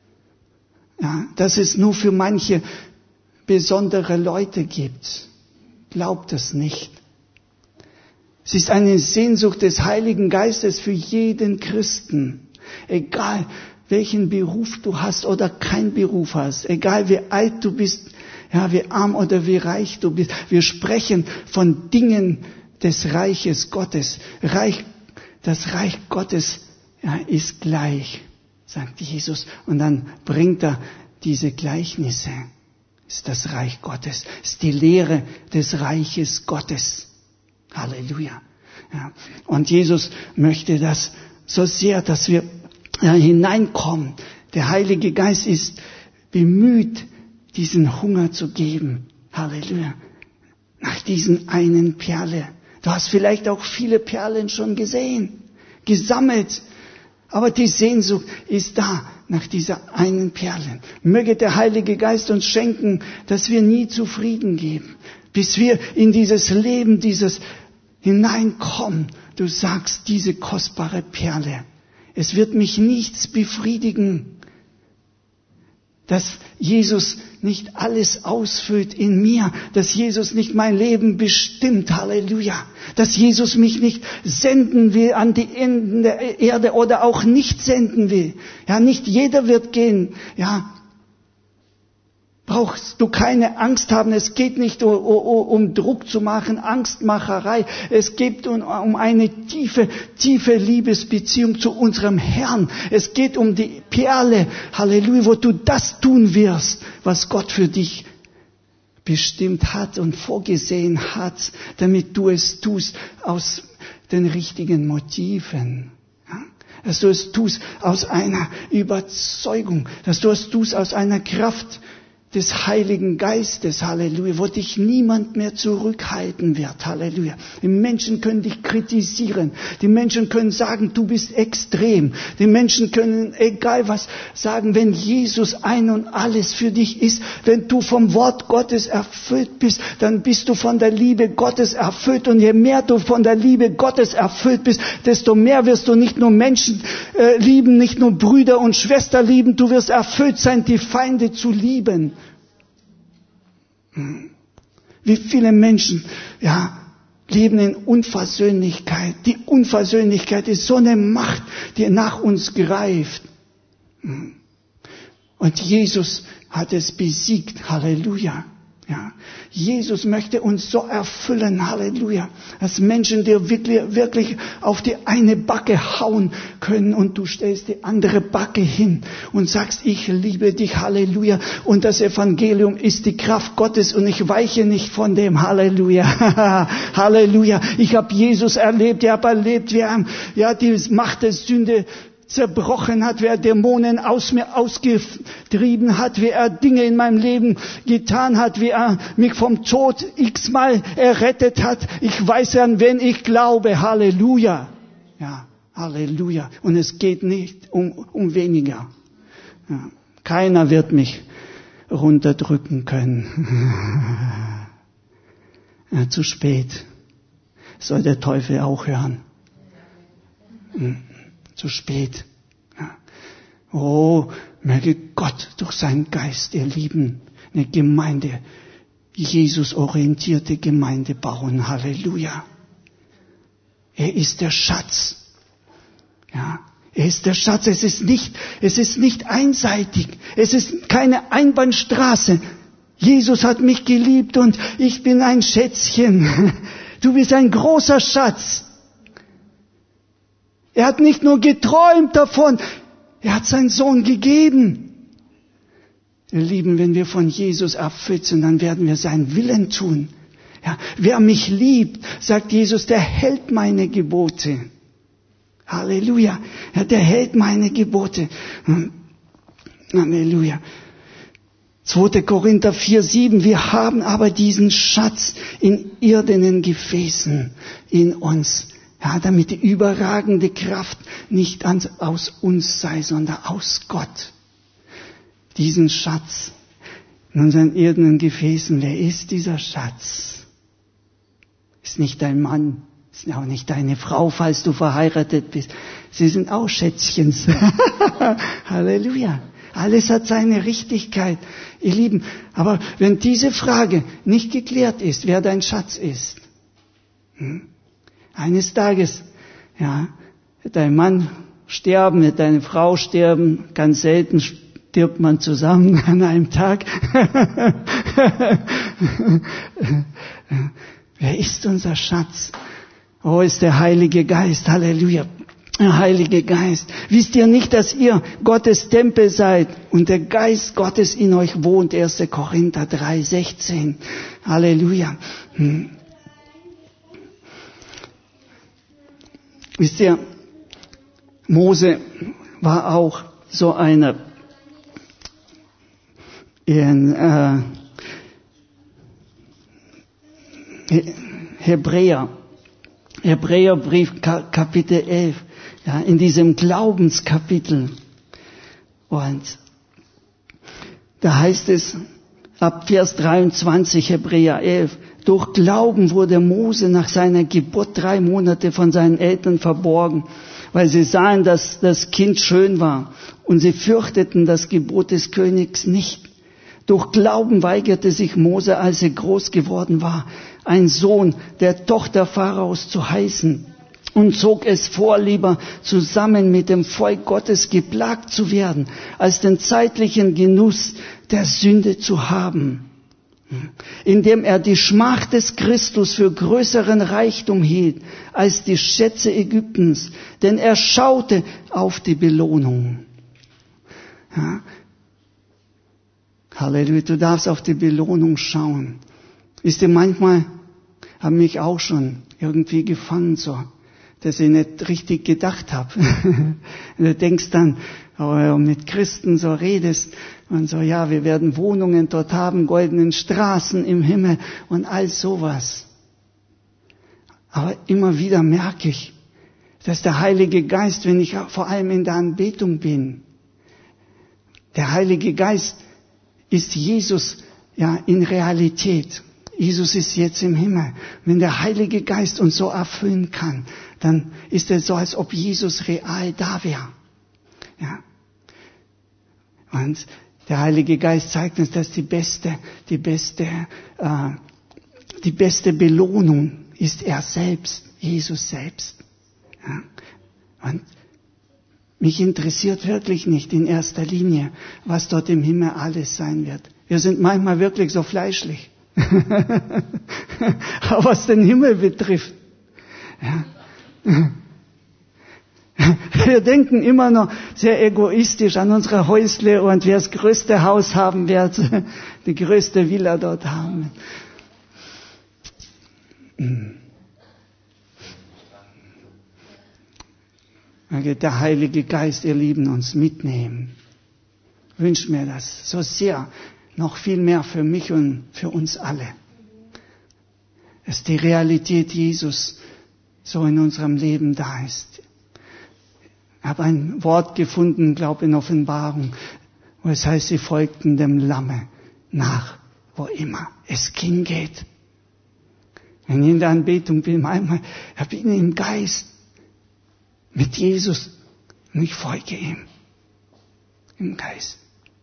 Ja, dass es nur für manche besondere Leute gibt. Glaubt es nicht. Es ist eine Sehnsucht des Heiligen Geistes für jeden Christen. Egal welchen Beruf du hast oder keinen Beruf hast. Egal wie alt du bist, ja, wie arm oder wie reich du bist. Wir sprechen von Dingen des Reiches Gottes. Das Reich Gottes, ja, ist gleich, sagt Jesus. Und dann bringt er diese Gleichnisse. Ist das Reich Gottes. Ist die Lehre des Reiches Gottes. Halleluja. Ja. Und Jesus möchte das so sehr, dass wir hineinkommen. Der Heilige Geist ist bemüht, diesen Hunger zu geben. Halleluja. Nach diesen einen Perle. Du hast vielleicht auch viele Perlen schon gesehen, gesammelt. Aber die Sehnsucht ist da nach dieser einen Perle. Möge der Heilige Geist uns schenken, dass wir nie zufrieden geben, bis wir in dieses Leben, dieses hineinkommen. Du sagst, diese kostbare Perle. Es wird mich nichts befriedigen, dass Jesus nicht alles ausfüllt in mir, dass Jesus nicht mein Leben bestimmt, Halleluja, dass Jesus mich nicht senden will an die Enden der Erde oder auch nicht senden will. Ja, nicht jeder wird gehen, ja. Brauchst du keine Angst haben, es geht nicht um Druck zu machen, Angstmacherei. Es geht um eine tiefe, tiefe Liebesbeziehung zu unserem Herrn. Es geht um die Perle, Halleluja, wo du das tun wirst, was Gott für dich bestimmt hat und vorgesehen hat, damit du es tust aus den richtigen Motiven. Ja? Dass du es tust aus einer Überzeugung, dass du es tust aus einer Kraft, des Heiligen Geistes, Halleluja, wo dich niemand mehr zurückhalten wird, Halleluja. Die Menschen können dich kritisieren, die Menschen können sagen, du bist extrem, die Menschen können, egal was, sagen, wenn Jesus ein und alles für dich ist, wenn du vom Wort Gottes erfüllt bist, dann bist du von der Liebe Gottes erfüllt, und je mehr du von der Liebe Gottes erfüllt bist, desto mehr wirst du nicht nur Menschen lieben, nicht nur Brüder und Schwestern lieben, du wirst erfüllt sein, die Feinde zu lieben. Wie viele Menschen, leben in Unversöhnlichkeit. Die Unversöhnlichkeit ist so eine Macht, die nach uns greift. Und Jesus hat es besiegt. Halleluja. Ja. Jesus möchte uns so erfüllen, Halleluja, dass Menschen dir wirklich auf die eine Backe hauen können und du stellst die andere Backe hin und sagst, ich liebe dich, Halleluja, und das Evangelium ist die Kraft Gottes und ich weiche nicht von dem, Halleluja, Halleluja. Ich habe Jesus erlebt, ich habe erlebt, wie er die Macht der Sünde zerbrochen hat, wie er Dämonen aus mir ausgetrieben hat, wie er Dinge in meinem Leben getan hat, wie er mich vom Tod x-mal errettet hat. Ich weiß, an wen ich glaube. Halleluja. Ja, Halleluja. Und es geht nicht um weniger. Ja. Keiner wird mich runterdrücken können. Ja, zu spät. Soll der Teufel auch hören. Zu spät. Ja. Oh, möge Gott durch seinen Geist, ihr Lieben, eine Gemeinde, Jesus-orientierte Gemeinde bauen. Halleluja. Er ist der Schatz. Ja, er ist der Schatz. Es ist nicht einseitig. Es ist keine Einbahnstraße. Jesus hat mich geliebt und ich bin ein Schätzchen. Du bist ein großer Schatz. Er hat nicht nur geträumt davon, er hat seinen Sohn gegeben. Ihr Lieben, wenn wir von Jesus erfüllt sind, dann werden wir seinen Willen tun. Ja, wer mich liebt, sagt Jesus, der hält meine Gebote. Halleluja. Ja, der hält meine Gebote. Halleluja. 2. Korinther 4,7. Wir haben aber diesen Schatz in irdenen Gefäßen in uns. Ja, damit die überragende Kraft nicht aus uns sei, sondern aus Gott. Diesen Schatz in unseren irdenen Gefäßen. Wer ist dieser Schatz? Ist nicht dein Mann, ist auch nicht deine Frau, falls du verheiratet bist. Sie sind auch Schätzchens. Halleluja. Alles hat seine Richtigkeit, ihr Lieben. Aber wenn diese Frage nicht geklärt ist, wer dein Schatz ist, eines Tages, wird dein Mann sterben, wird deine Frau sterben. Ganz selten stirbt man zusammen an einem Tag. Wer ist unser Schatz? Oh, ist der Heilige Geist. Halleluja. Der Heilige Geist. Wisst ihr nicht, dass ihr Gottes Tempel seid und der Geist Gottes in euch wohnt? 1. Korinther 3,16. Halleluja. Wisst ihr, Mose war auch so einer. In Hebräerbrief Kapitel 11, in diesem Glaubenskapitel. Und da heißt es ab Vers 23, Hebräer 11, durch Glauben wurde Mose nach seiner Geburt 3 Monate von seinen Eltern verborgen, weil sie sahen, dass das Kind schön war und sie fürchteten das Gebot des Königs nicht. Durch Glauben weigerte sich Mose, als er groß geworden war, einen Sohn der Tochter Pharaos zu heißen und zog es vor, lieber zusammen mit dem Volk Gottes geplagt zu werden, als den zeitlichen Genuss der Sünde zu haben. Indem er die Schmach des Christus für größeren Reichtum hielt als die Schätze Ägyptens, denn er schaute auf die Belohnung. Ja. Halleluja, du darfst auf die Belohnung schauen. Wisst ihr, manchmal haben mich auch schon irgendwie gefangen, so das ich nicht richtig gedacht habe. Du denkst dann, wenn du mit Christen so redest und so, ja, wir werden Wohnungen dort haben, goldenen Straßen im Himmel und all sowas. Aber immer wieder merke ich, dass der Heilige Geist, wenn ich vor allem in der Anbetung bin, der Heilige Geist ist Jesus ja in Realität. Jesus ist jetzt im Himmel. Wenn der Heilige Geist uns so erfüllen kann, dann ist es so, als ob Jesus real da wäre. Ja. Und der Heilige Geist zeigt uns, dass die beste Belohnung ist er selbst, Jesus selbst. Ja. Und mich interessiert wirklich nicht in erster Linie, was dort im Himmel alles sein wird. Wir sind manchmal wirklich so fleischlich. Aber was den Himmel betrifft, ja. Wir denken immer noch sehr egoistisch an unsere Häusle und wer das größte Haus haben wird, die größte Villa dort haben. Möge der Heilige Geist, ihr Lieben, uns mitnehmen. Ich wünsche mir das so sehr, noch viel mehr für mich und für uns alle. Dass die Realität Jesus so in unserem Leben da ist. Ich habe ein Wort gefunden, glaube in Offenbarung, wo es heißt, sie folgten dem Lamme nach, wo immer es hingeht. Wenn ich in der Anbetung bin, manchmal bin ich im Geist mit Jesus und ich folge ihm im Geist.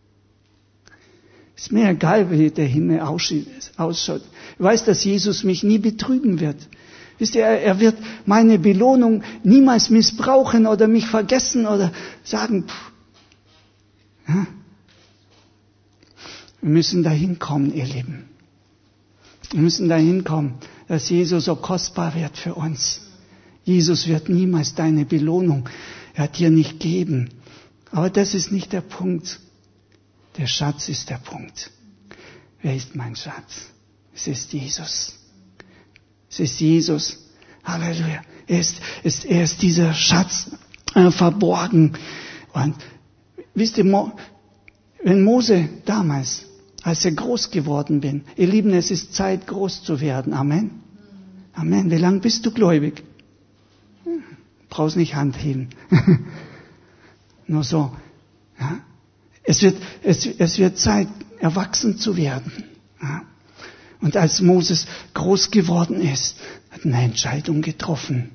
Ist mir egal, wie der Himmel ausschaut. Ich weiß, dass Jesus mich nie betrügen wird. Wisst ihr, er wird meine Belohnung niemals missbrauchen oder mich vergessen oder sagen, ja? Wir müssen dahin kommen, ihr Lieben. Wir müssen dahin kommen, dass Jesus so kostbar wird für uns. Jesus wird niemals deine Belohnung, dir nicht geben. Aber das ist nicht der Punkt. Der Schatz ist der Punkt. Wer ist mein Schatz? Es ist Jesus. Es ist Jesus. Halleluja. Er ist dieser Schatz verborgen. Und wisst ihr, wenn Mose damals, als er groß geworden bin, ihr Lieben, es ist Zeit, groß zu werden. Amen. Amen. Wie lange bist du gläubig? Brauchst nicht Hand heben. Nur so. Ja. Es wird Zeit, erwachsen zu werden. Ja. Und als Moses groß geworden ist, hat er eine Entscheidung getroffen.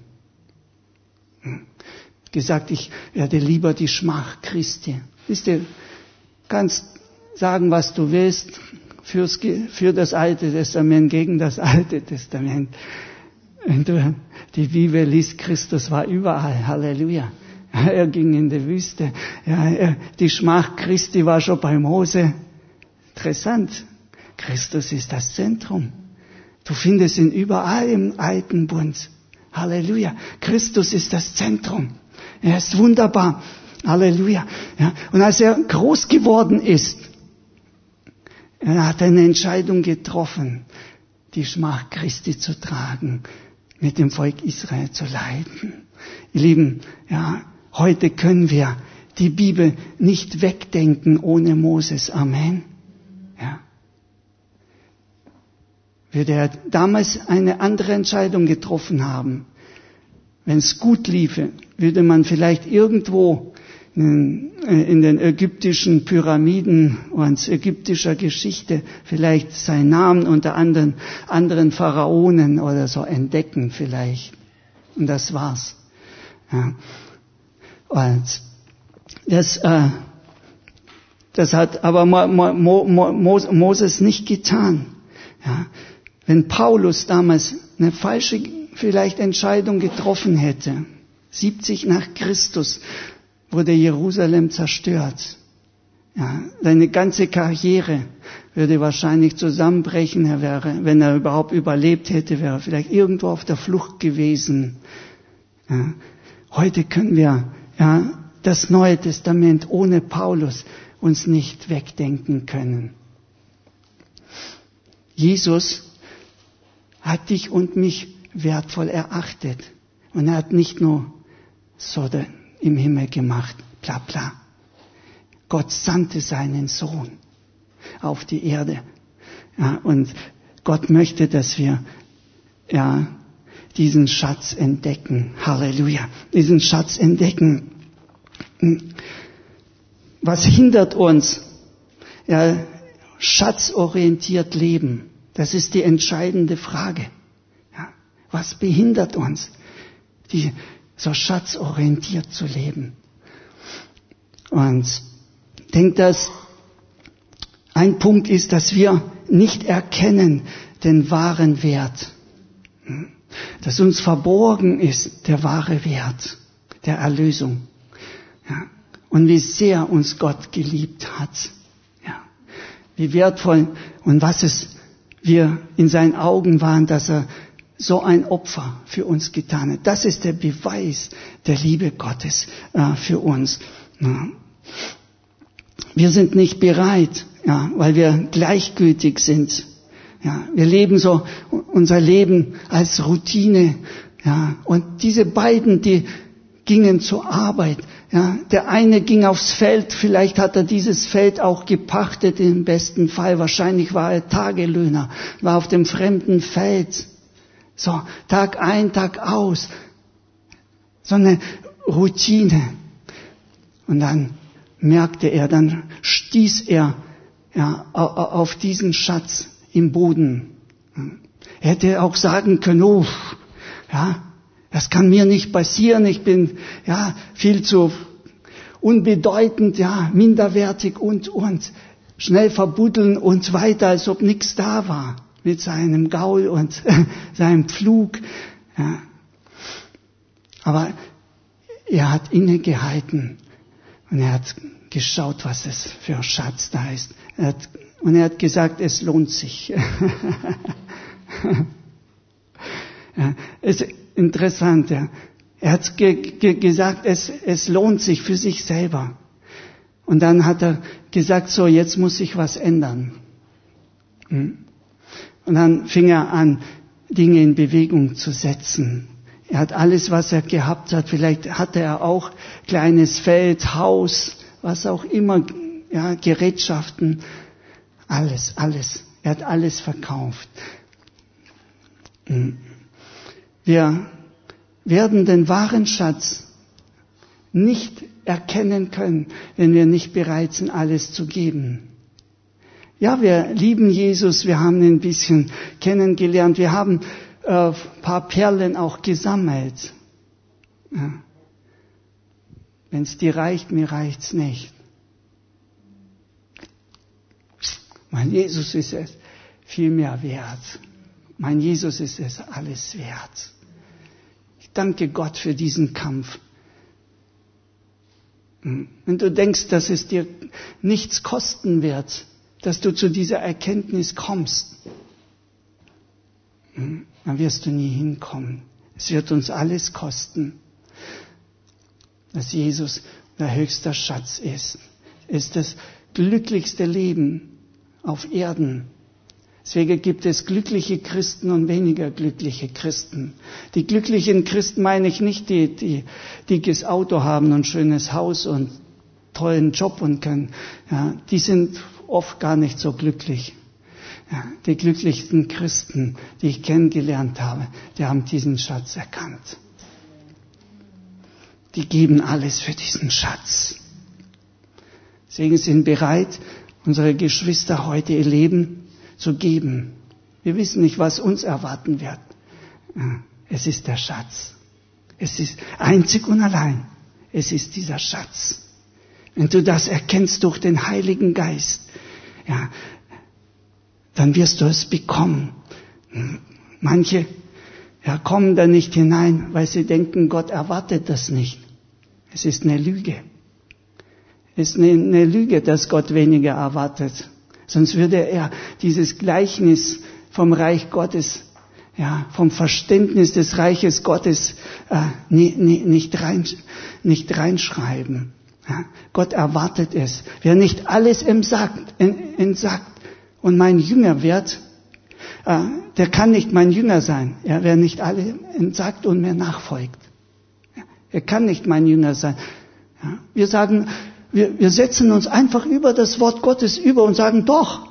Gesagt, ich werde lieber die Schmach Christi. Wisst ihr, kannst sagen, was du willst, für das Alte Testament, gegen das Alte Testament. Wenn du die Bibel liest, Christus war überall. Halleluja. Er ging in die Wüste. Ja, die Schmach Christi war schon bei Mose. Interessant. Christus ist das Zentrum. Du findest ihn überall im Alten Bund. Halleluja. Christus ist das Zentrum. Er ist wunderbar. Halleluja. Ja, und als er groß geworden ist, er hat eine Entscheidung getroffen, die Schmach Christi zu tragen, mit dem Volk Israel zu leiden. Ihr Lieben, ja, heute können wir die Bibel nicht wegdenken ohne Moses. Amen. Ja. Würde er damals eine andere Entscheidung getroffen haben, wenn es gut liefe, würde man vielleicht irgendwo in den ägyptischen Pyramiden und ägyptischer Geschichte vielleicht seinen Namen unter anderen Pharaonen oder so entdecken vielleicht. Und das war's. Ja. Und das hat aber Moses nicht getan. Ja. Wenn Paulus damals eine falsche vielleicht Entscheidung getroffen hätte, 70 nach Christus wurde Jerusalem zerstört. Ja, seine ganze Karriere würde wahrscheinlich zusammenbrechen. Er wäre, wenn er überhaupt überlebt hätte, wäre er vielleicht irgendwo auf der Flucht gewesen. Ja, heute können wir das Neue Testament ohne Paulus uns nicht wegdenken können. Jesus hat dich und mich wertvoll erachtet. Und er hat nicht nur so im Himmel gemacht, bla bla. Gott sandte seinen Sohn auf die Erde. Ja, und Gott möchte, dass wir diesen Schatz entdecken. Halleluja. Diesen Schatz entdecken. Was hindert uns? Ja, schatzorientiert leben. Das ist die entscheidende Frage. Ja, was behindert uns, so schatzorientiert zu leben? Und ich denke, dass ein Punkt ist, dass wir nicht erkennen den wahren Wert. Dass uns verborgen ist der wahre Wert der Erlösung. Ja. Und wie sehr uns Gott geliebt hat. Ja. Wie wertvoll und was wir in seinen Augen waren, dass er so ein Opfer für uns getan hat. Das ist der Beweis der Liebe Gottes für uns. Ja. Wir sind nicht bereit, weil wir gleichgültig sind. Ja, wir leben so unser Leben als Routine. Ja, und diese beiden, die gingen zur Arbeit. Ja, der eine ging aufs Feld, vielleicht hat er dieses Feld auch gepachtet im besten Fall. Wahrscheinlich war er Tagelöhner, war auf dem fremden Feld. So, Tag ein, Tag aus. So eine Routine. Und dann merkte er, dann stieß er auf diesen Schatz im Boden. Er hätte auch sagen können, das kann mir nicht passieren, ich bin viel zu unbedeutend, minderwertig und schnell verbuddeln und weiter, als ob nichts da war mit seinem Gaul und seinem Pflug. Ja. Aber er hat innegehalten und er hat geschaut, was es für ein Schatz da ist. Und er hat gesagt, es lohnt sich. Ja, es ist interessant. Ja. Er hat gesagt, es lohnt sich für sich selber. Und dann hat er gesagt, so, jetzt muss sich was ändern. Und dann fing er an, Dinge in Bewegung zu setzen. Er hat alles, was er gehabt hat, vielleicht hatte er auch kleines Feld, Haus, was auch immer, Gerätschaften, alles. Er hat alles verkauft. Wir werden den wahren Schatz nicht erkennen können, wenn wir nicht bereit sind, alles zu geben. Ja, wir lieben Jesus, wir haben ihn ein bisschen kennengelernt, wir haben ein paar Perlen auch gesammelt. Ja. Wenn es dir reicht, mir reicht's nicht. Mein Jesus ist es viel mehr wert. Mein Jesus ist es alles wert. Ich danke Gott für diesen Kampf. Wenn du denkst, dass es dir nichts kosten wird, dass du zu dieser Erkenntnis kommst, dann wirst du nie hinkommen. Es wird uns alles kosten. Dass Jesus der höchste Schatz ist das glücklichste Leben auf Erden. Deswegen gibt es glückliche Christen und weniger glückliche Christen. Die glücklichen Christen meine ich nicht, die dickes Auto haben und schönes Haus und tollen Job und können. Ja, die sind oft gar nicht so glücklich. Ja, die glücklichsten Christen, die ich kennengelernt habe, die haben diesen Schatz erkannt. Die geben alles für diesen Schatz. Deswegen sind bereit, unsere Geschwister heute ihr Leben zu geben. Wir wissen nicht, was uns erwarten wird. Es ist der Schatz. Es ist einzig und allein. Es ist dieser Schatz. Wenn du das erkennst durch den Heiligen Geist, dann wirst du es bekommen. Manche kommen da nicht hinein, weil sie denken, Gott erwartet das nicht. Es ist eine Lüge. Es ist eine Lüge, dass Gott weniger erwartet. Sonst würde er dieses Gleichnis vom Reich Gottes, vom Verständnis des Reiches Gottes nicht reinschreiben. Ja, Gott erwartet es. Wer nicht alles entsagt und mein Jünger wird, der kann nicht mein Jünger sein, wer nicht alle entsagt und mir nachfolgt. Er kann nicht mein Jünger sein. Wir sagen, wir setzen uns einfach über das Wort Gottes über und sagen, doch,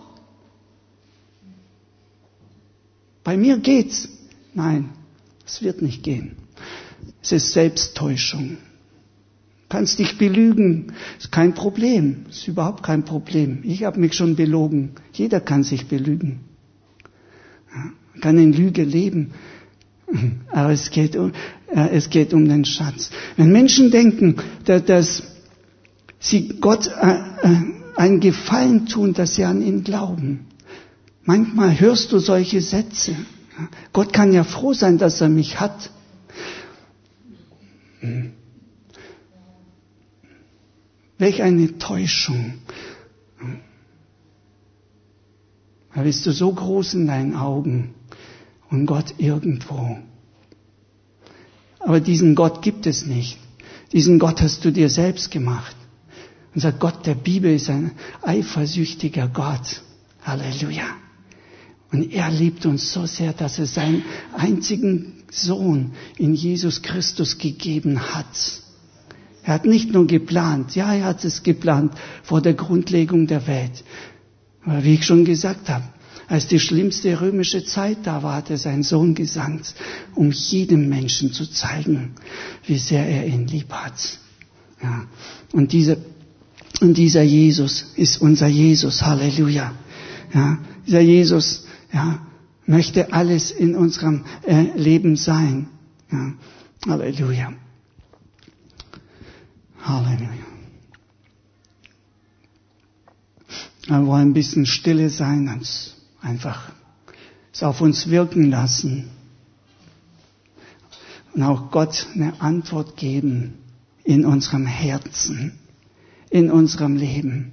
bei mir geht's. Nein, es wird nicht gehen. Es ist Selbsttäuschung. Du kannst dich belügen, ist kein Problem, ist überhaupt kein Problem. Ich habe mich schon belogen. Jeder kann sich belügen. Man kann in Lüge leben. Aber es geht um den Schatz. Wenn Menschen denken, dass sie Gott einen Gefallen tun, dass sie an ihn glauben. Manchmal hörst du solche Sätze. Gott kann ja froh sein, dass er mich hat. Welch eine Täuschung. Da bist du so groß in deinen Augen und Gott irgendwo. Aber diesen Gott gibt es nicht. Diesen Gott hast du dir selbst gemacht. Unser Gott der Bibel ist ein eifersüchtiger Gott. Halleluja. Und er liebt uns so sehr, dass er seinen einzigen Sohn in Jesus Christus gegeben hat. Er hat nicht nur geplant, ja, er hat es geplant vor der Grundlegung der Welt. Aber wie ich schon gesagt habe, als die schlimmste römische Zeit da war, hat er seinen Sohn gesandt, um jedem Menschen zu zeigen, wie sehr er ihn lieb hat. Ja. Und dieser Jesus ist unser Jesus. Halleluja. Ja. Dieser Jesus, ja, möchte alles in unserem Leben sein. Ja. Halleluja. Halleluja. Wir wollen ein bisschen Stille sein und einfach es auf uns wirken lassen. Und auch Gott eine Antwort geben in unserem Herzen, in unserem Leben.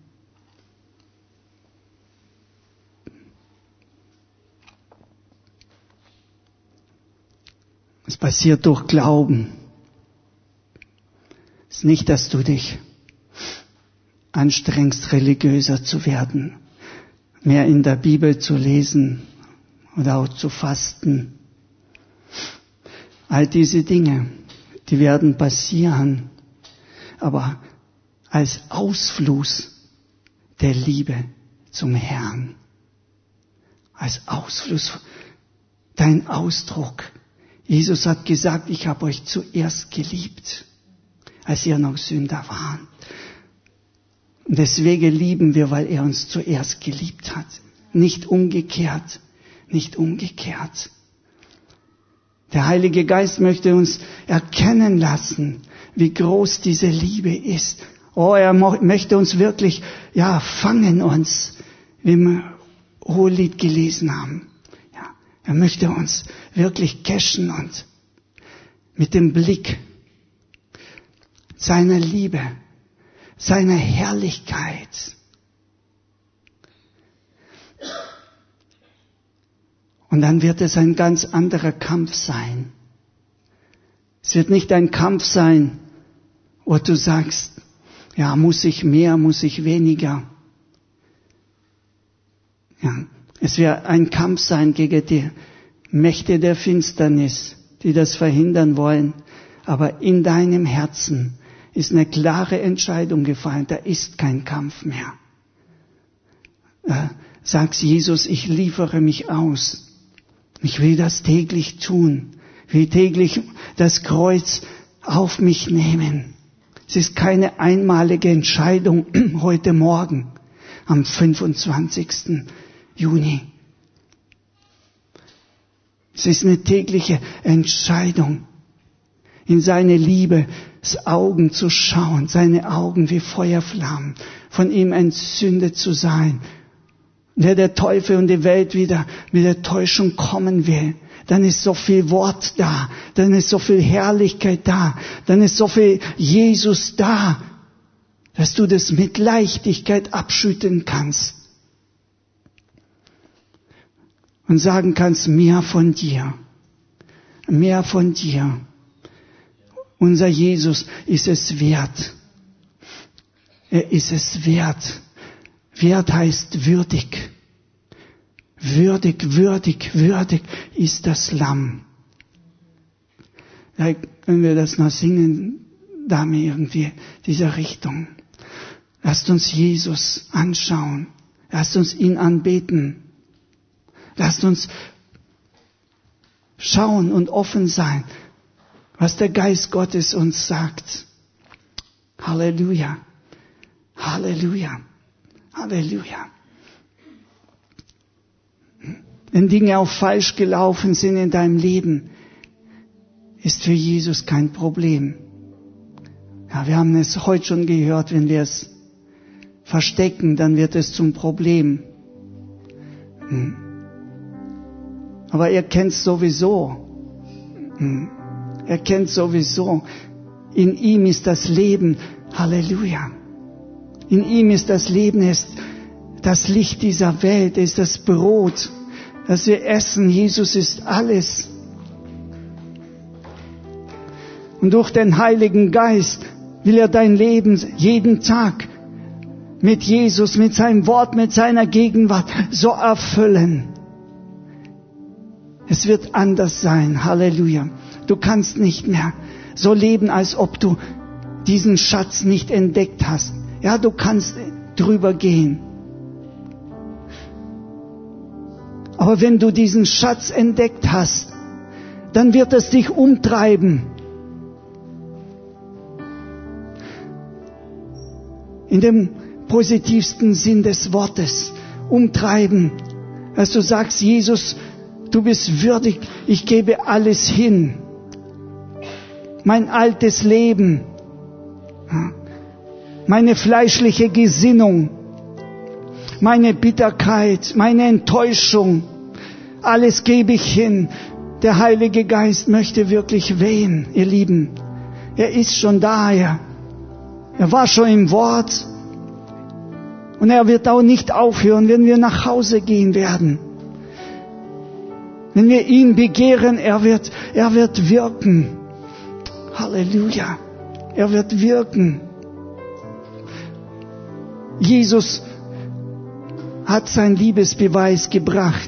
Es passiert durch Glauben. Es ist nicht, dass du dich anstrengst, religiöser zu werden, mehr in der Bibel zu lesen oder auch zu fasten. All diese Dinge, die werden passieren, aber als Ausfluss der Liebe zum Herrn. Als Ausfluss, dein Ausdruck. Jesus hat gesagt, ich habe euch zuerst geliebt, als ihr noch Sünder wart. Und deswegen lieben wir, weil er uns zuerst geliebt hat. Nicht umgekehrt. Nicht umgekehrt. Der Heilige Geist möchte uns erkennen lassen, wie groß diese Liebe ist. Oh, er möchte uns wirklich, ja, fangen uns, wie wir Hohelied gelesen haben. Ja, er möchte uns wirklich catchen und mit dem Blick seiner Liebe, seiner Herrlichkeit. Und dann wird es ein ganz anderer Kampf sein. Es wird nicht ein Kampf sein, wo du sagst, ja, muss ich mehr, muss ich weniger. Ja, es wird ein Kampf sein gegen die Mächte der Finsternis, die das verhindern wollen. Aber in deinem Herzen ist eine klare Entscheidung gefallen. Da ist kein Kampf mehr. Sagst Jesus, ich liefere mich aus. Ich will das täglich tun. Ich will täglich das Kreuz auf mich nehmen. Es ist keine einmalige Entscheidung heute Morgen, am 25. Juni. Es ist eine tägliche Entscheidung, in seine Liebesaugen zu schauen, seine Augen wie Feuerflammen, von ihm entzündet zu sein. Wenn der Teufel und die Welt wieder mit der Täuschung kommen will, dann ist so viel Wort da, dann ist so viel Herrlichkeit da, dann ist so viel Jesus da, dass du das mit Leichtigkeit abschütteln kannst und sagen kannst, mehr von dir, mehr von dir. Unser Jesus ist es wert. Er ist es wert. Wert heißt würdig. würdig, würdig, würdig ist das Lamm. Ja, wenn wir das noch singen, Dame, irgendwie, dieser Richtung. Lasst uns Jesus anschauen. Lasst uns ihn anbeten. Lasst uns schauen und offen sein, was der Geist Gottes uns sagt. Halleluja. Halleluja. Halleluja. Wenn Dinge auch falsch gelaufen sind in deinem Leben, ist für Jesus kein Problem. Ja, wir haben es heute schon gehört, wenn wir es verstecken, dann wird es zum Problem. Aber er kennt es sowieso. Er kennt sowieso. In ihm ist das Leben. Halleluja. In ihm ist das Leben, er ist das Licht dieser Welt, er ist das Brot, das wir essen. Jesus ist alles. Und durch den Heiligen Geist will er dein Leben jeden Tag mit Jesus, mit seinem Wort, mit seiner Gegenwart so erfüllen. Es wird anders sein. Halleluja. Du kannst nicht mehr so leben, als ob du diesen Schatz nicht entdeckt hast. Ja, du kannst drüber gehen. Aber wenn du diesen Schatz entdeckt hast, dann wird es dich umtreiben. In dem positivsten Sinn des Wortes. Umtreiben. Dass du sagst, Jesus, du bist würdig, ich gebe alles hin. Mein altes Leben, meine fleischliche Gesinnung, meine Bitterkeit, meine Enttäuschung, alles gebe ich hin. Der Heilige Geist möchte wirklich wehen, ihr Lieben. Er ist schon da, er war schon im Wort. Und er wird auch nicht aufhören, wenn wir nach Hause gehen werden. Wenn wir ihn begehren, er wird wirken. Halleluja. Er wird wirken. Jesus hat seinen Liebesbeweis gebracht.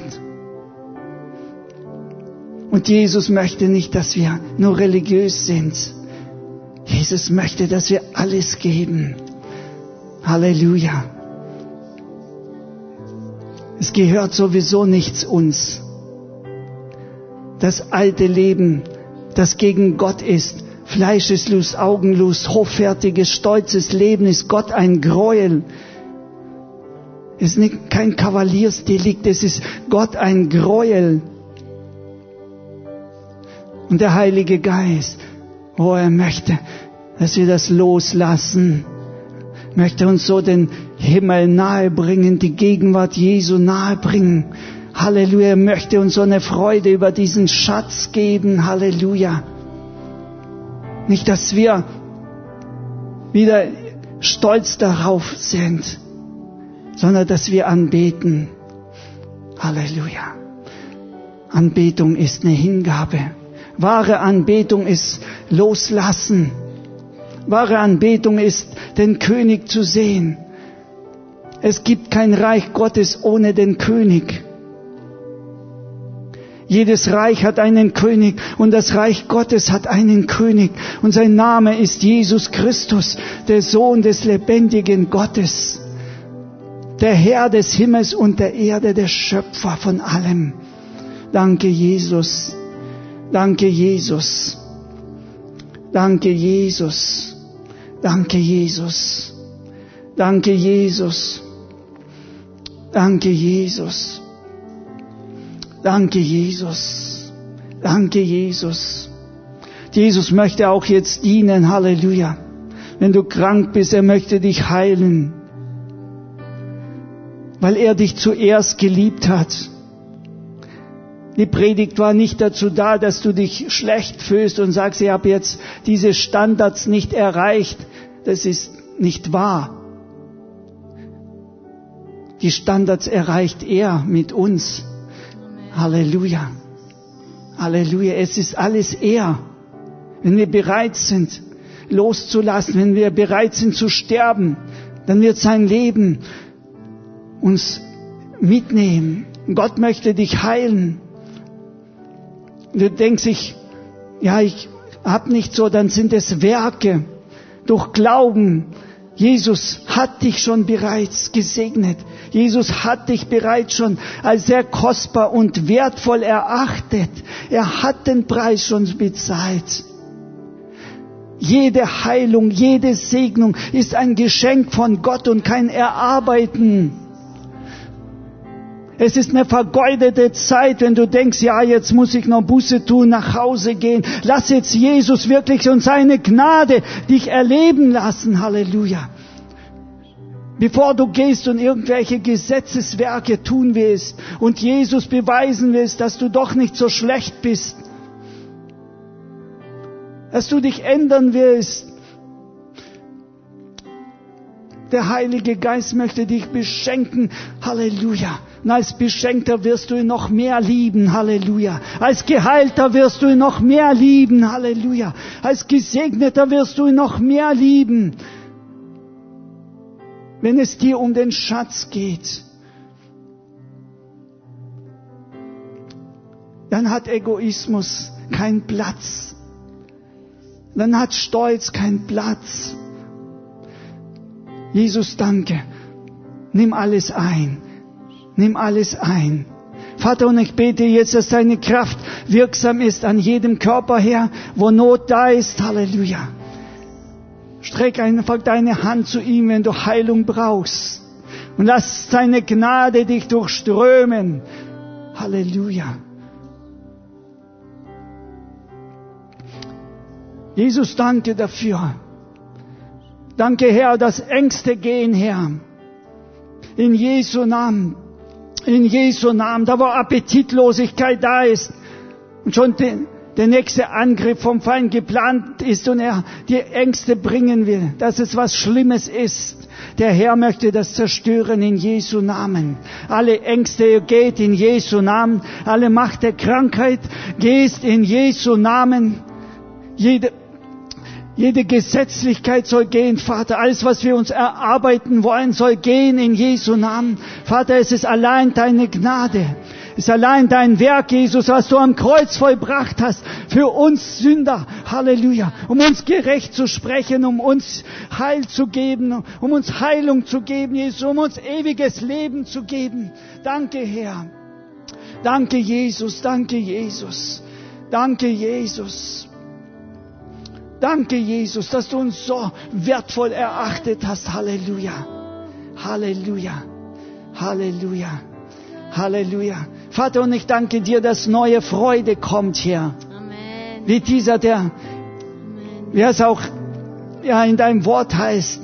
Und Jesus möchte nicht, dass wir nur religiös sind. Jesus möchte, dass wir alles geben. Halleluja. Es gehört sowieso nichts uns. Das alte Leben, das gegen Gott ist, Fleischeslust, Augenlust, hoffärtiges, stolzes Leben, ist Gott ein Gräuel. Es ist nicht kein Kavaliersdelikt, es ist Gott ein Gräuel. Und der Heilige Geist, er möchte, dass wir das loslassen, möchte uns so den Himmel nahebringen, die Gegenwart Jesu nahebringen. Halleluja, er möchte uns so eine Freude über diesen Schatz geben. Halleluja. Nicht, dass wir wieder stolz darauf sind, sondern dass wir anbeten. Halleluja. Anbetung ist eine Hingabe. Wahre Anbetung ist Loslassen. Wahre Anbetung ist, den König zu sehen. Es gibt kein Reich Gottes ohne den König. Jedes Reich hat einen König und das Reich Gottes hat einen König. Und sein Name ist Jesus Christus, der Sohn des lebendigen Gottes. Der Herr des Himmels und der Erde, der Schöpfer von allem. Danke, Jesus. Danke, Jesus. Danke, Jesus. Danke, Jesus. Danke, Jesus. Danke, Jesus. Danke, Jesus. Danke, Jesus. Jesus möchte auch jetzt dienen. Halleluja. Wenn du krank bist, er möchte dich heilen. Weil er dich zuerst geliebt hat. Die Predigt war nicht dazu da, dass du dich schlecht fühlst und sagst, ich habe jetzt diese Standards nicht erreicht. Das ist nicht wahr. Die Standards erreicht er mit uns. Halleluja. Halleluja. Es ist alles er. Wenn wir bereit sind, loszulassen, wenn wir bereit sind zu sterben, dann wird sein Leben uns mitnehmen Gott möchte dich heilen. Du denkst ich hab nicht so, dann sind es Werke. Durch Glauben. Jesus hat dich schon bereits gesegnet. Jesus hat dich bereits schon als sehr kostbar und wertvoll erachtet. Er hat den Preis schon bezahlt. Jede Heilung, jede Segnung ist ein Geschenk von Gott und kein Erarbeiten. Es ist eine vergeudete Zeit, wenn du denkst, ja, jetzt muss ich noch Buße tun, nach Hause gehen. Lass jetzt Jesus wirklich und seine Gnade dich erleben lassen. Halleluja. Bevor du gehst und irgendwelche Gesetzeswerke tun willst und Jesus beweisen willst, dass du doch nicht so schlecht bist, dass du dich ändern willst. Der Heilige Geist möchte dich beschenken. Halleluja. Und als Beschenkter wirst du ihn noch mehr lieben. Halleluja. Als Geheilter wirst du ihn noch mehr lieben. Halleluja. Als Gesegneter wirst du ihn noch mehr lieben. Wenn es dir um den Schatz geht, dann hat Egoismus keinen Platz. Dann hat Stolz keinen Platz. Jesus, danke. Nimm alles ein. Nimm alles ein. Vater, und ich bete jetzt, dass deine Kraft wirksam ist an jedem Körper her, wo Not da ist. Halleluja. Streck einfach deine Hand zu ihm, wenn du Heilung brauchst. Und lass seine Gnade dich durchströmen. Halleluja. Jesus, danke dafür. Danke, Herr, dass Ängste gehen, Herr. In Jesu Namen. In Jesu Namen. Da wo Appetitlosigkeit da ist und schon der nächste Angriff vom Feind geplant ist und er dir Ängste bringen will, dass es was Schlimmes ist. Der Herr möchte das zerstören in Jesu Namen. Alle Ängste geht in Jesu Namen. Alle Macht der Krankheit geht in Jesu Namen. Jede Gesetzlichkeit soll gehen, Vater. Alles, was wir uns erarbeiten wollen, soll gehen in Jesu Namen. Vater, es ist allein deine Gnade. Es ist allein dein Werk, Jesus, was du am Kreuz vollbracht hast. Für uns Sünder. Halleluja. Um uns gerecht zu sprechen, um uns Heil zu geben, um uns Heilung zu geben, Jesus, um uns ewiges Leben zu geben. Danke, Herr. Danke, Jesus. Danke, Jesus. Danke, Jesus. Danke, Jesus, dass du uns so wertvoll erachtet hast. Halleluja. Halleluja. Halleluja. Halleluja. Vater, und ich danke dir, dass neue Freude kommt hier. Amen. Wie dieser, wie es auch in deinem Wort heißt,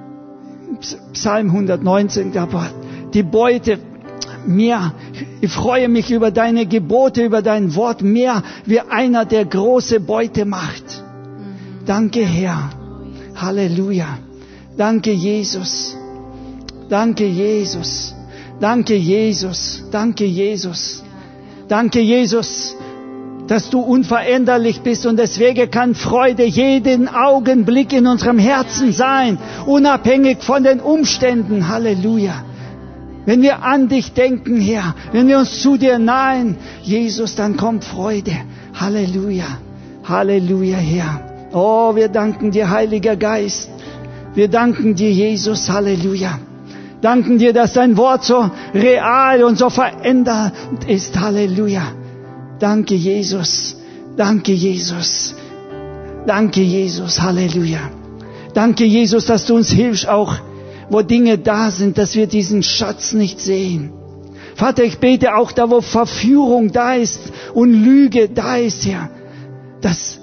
Psalm 119, die Beute mehr. Ich freue mich über deine Gebote, über dein Wort mehr, wie einer, der große Beute macht. Danke, Herr. Halleluja. Danke, Jesus. Danke, Jesus. Danke, Jesus. Danke, Jesus. Danke, Jesus, dass du unveränderlich bist und deswegen kann Freude jeden Augenblick in unserem Herzen sein, unabhängig von den Umständen. Halleluja. Wenn wir an dich denken, Herr, wenn wir uns zu dir nahen, Jesus, dann kommt Freude. Halleluja. Halleluja, Herr. Oh, wir danken dir, Heiliger Geist. Wir danken dir, Jesus. Halleluja. Danken dir, dass dein Wort so real und so verändernd ist. Halleluja. Danke, Jesus. Danke, Jesus. Danke, Jesus. Halleluja. Danke, Jesus, dass du uns hilfst, auch wo Dinge da sind, dass wir diesen Schatz nicht sehen. Vater, ich bete auch da, wo Verführung da ist und Lüge da ist, Herr, dass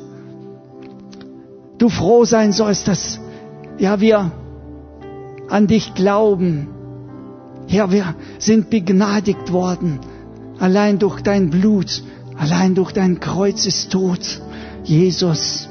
du froh sein sollst, dass wir an dich glauben. Herr, wir sind begnadigt worden, allein durch dein Blut, allein durch dein Kreuzestod. Jesus,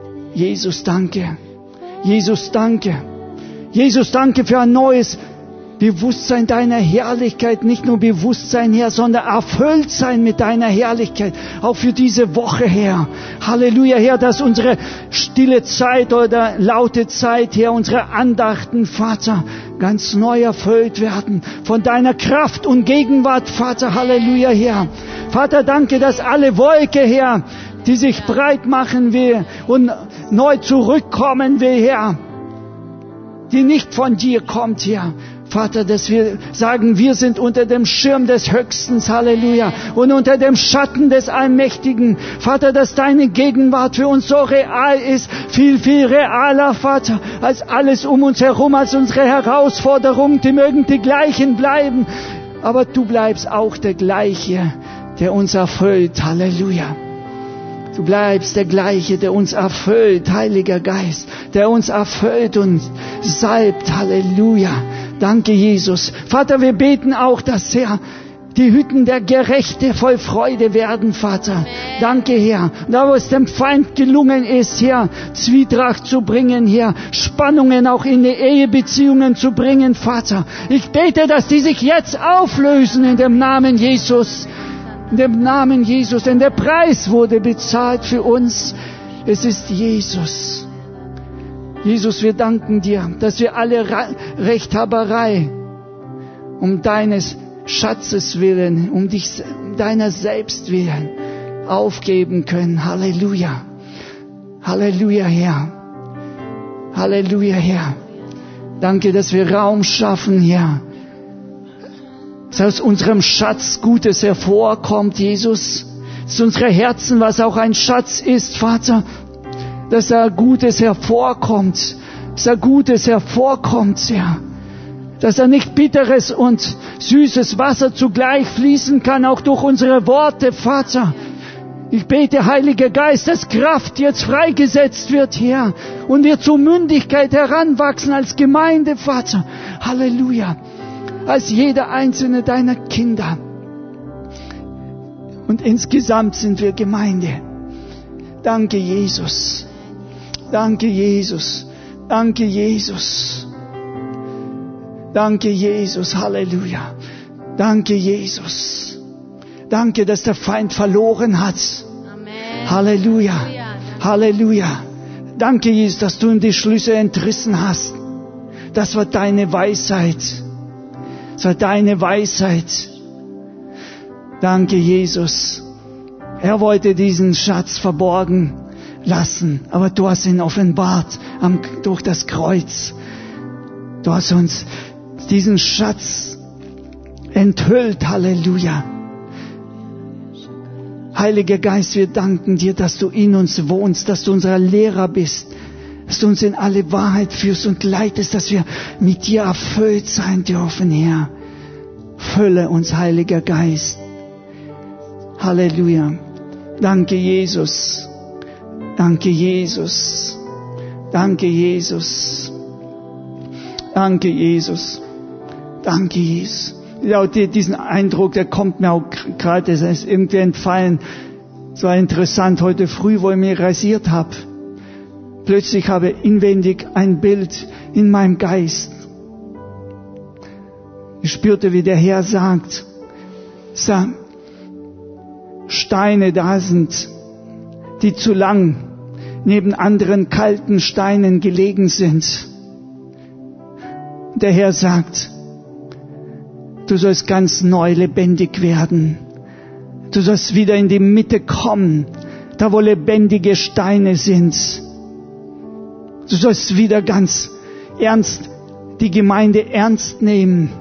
Jesus, danke. Jesus, danke. Jesus, danke für ein neues Bewusstsein deiner Herrlichkeit, nicht nur Bewusstsein, Herr, sondern erfüllt sein mit deiner Herrlichkeit, auch für diese Woche, Herr. Halleluja, Herr, dass unsere stille Zeit oder laute Zeit, Herr, unsere Andachten, Vater, ganz neu erfüllt werden von deiner Kraft und Gegenwart, Vater. Halleluja, Herr. Vater, danke, dass alle Wolke, Herr, die sich breit machen will und neu zurückkommen will, Herr, die nicht von dir kommt, Herr. Vater, dass wir sagen, wir sind unter dem Schirm des Höchsten, Halleluja, und unter dem Schatten des Allmächtigen. Vater, dass deine Gegenwart für uns so real ist, viel, viel realer, Vater, als alles um uns herum, als unsere Herausforderungen, die mögen die gleichen bleiben. Aber du bleibst auch der Gleiche, der uns erfüllt, Halleluja. Du bleibst der Gleiche, der uns erfüllt, Heiliger Geist, der uns erfüllt und salbt, Halleluja. Danke, Jesus. Vater, wir beten auch, dass, Herr, die Hütten der Gerechte voll Freude werden, Vater. Amen. Danke, Herr. Da, wo es dem Feind gelungen ist, Herr, Zwietracht zu bringen, Herr, Spannungen auch in die Ehebeziehungen zu bringen, Vater. Ich bete, dass die sich jetzt auflösen in dem Namen Jesus. In dem Namen Jesus. Denn der Preis wurde bezahlt für uns. Es ist Jesus. Jesus, wir danken dir, dass wir alle Rechthaberei um deines Schatzes willen, um deiner selbst willen aufgeben können. Halleluja. Halleluja, Herr. Halleluja, Herr. Danke, dass wir Raum schaffen, Herr. Dass aus unserem Schatz Gutes hervorkommt, Jesus. Dass unsere Herzen, was auch ein Schatz ist, Vater, dass da Gutes hervorkommt. Dass da Gutes hervorkommt, Herr. Dass da nicht bitteres und süßes Wasser zugleich fließen kann, auch durch unsere Worte, Vater. Ich bete, Heiliger Geist, dass Kraft jetzt freigesetzt wird, Herr. Und wir zur Mündigkeit heranwachsen als Gemeinde, Vater. Halleluja. Als jeder einzelne deiner Kinder. Und insgesamt sind wir Gemeinde. Danke, Jesus. Danke, Jesus. Danke, Jesus. Danke, Jesus. Halleluja. Danke, Jesus. Danke, dass der Feind verloren hat. Amen. Halleluja. Halleluja. Danke, Jesus, dass du ihm die Schlüsse entrissen hast. Das war deine Weisheit. Das war deine Weisheit. Danke, Jesus. Er wollte diesen Schatz verborgen lassen, aber du hast ihn offenbart durch das Kreuz. Du hast uns diesen Schatz enthüllt. Halleluja. Heiliger Geist, wir danken dir, dass du in uns wohnst, dass du unser Lehrer bist, dass du uns in alle Wahrheit führst und leitest, dass wir mit dir erfüllt sein dürfen, Herr. Fülle uns, Heiliger Geist. Halleluja. Danke, Jesus. Danke, Jesus. Danke, Jesus. Danke, Jesus. Danke, Jesus. Ja, diesen Eindruck, der kommt mir auch gerade, das ist irgendwie entfallen. Es war interessant, heute früh, wo ich mich rasiert habe. Plötzlich habe ich inwendig ein Bild in meinem Geist. Ich spürte, wie der Herr sagt, Steine da sind, die zu lang neben anderen kalten Steinen gelegen sind. Der Herr sagt, du sollst ganz neu lebendig werden. Du sollst wieder in die Mitte kommen, da wo lebendige Steine sind. Du sollst wieder ganz ernst die Gemeinde ernst nehmen.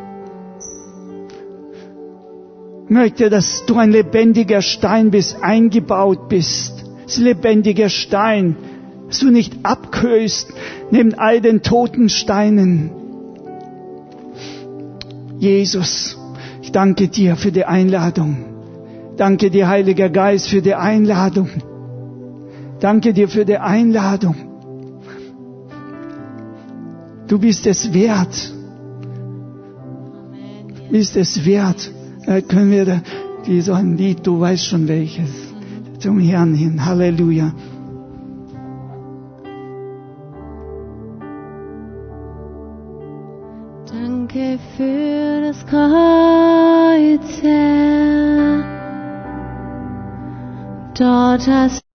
Ich möchte, dass du ein lebendiger Stein bist, eingebaut bist. Das lebendiger Stein, dass du nicht abköst neben all den toten Steinen. Jesus, ich danke dir für die Einladung. Danke dir, Heiliger Geist, für die Einladung. Danke dir für die Einladung. Du bist es wert. Bist es wert. Können wir so ein Lied, du weißt schon welches, zum Herrn hin. Halleluja. Danke, Danke für das Kreuz, Herr. Dort hast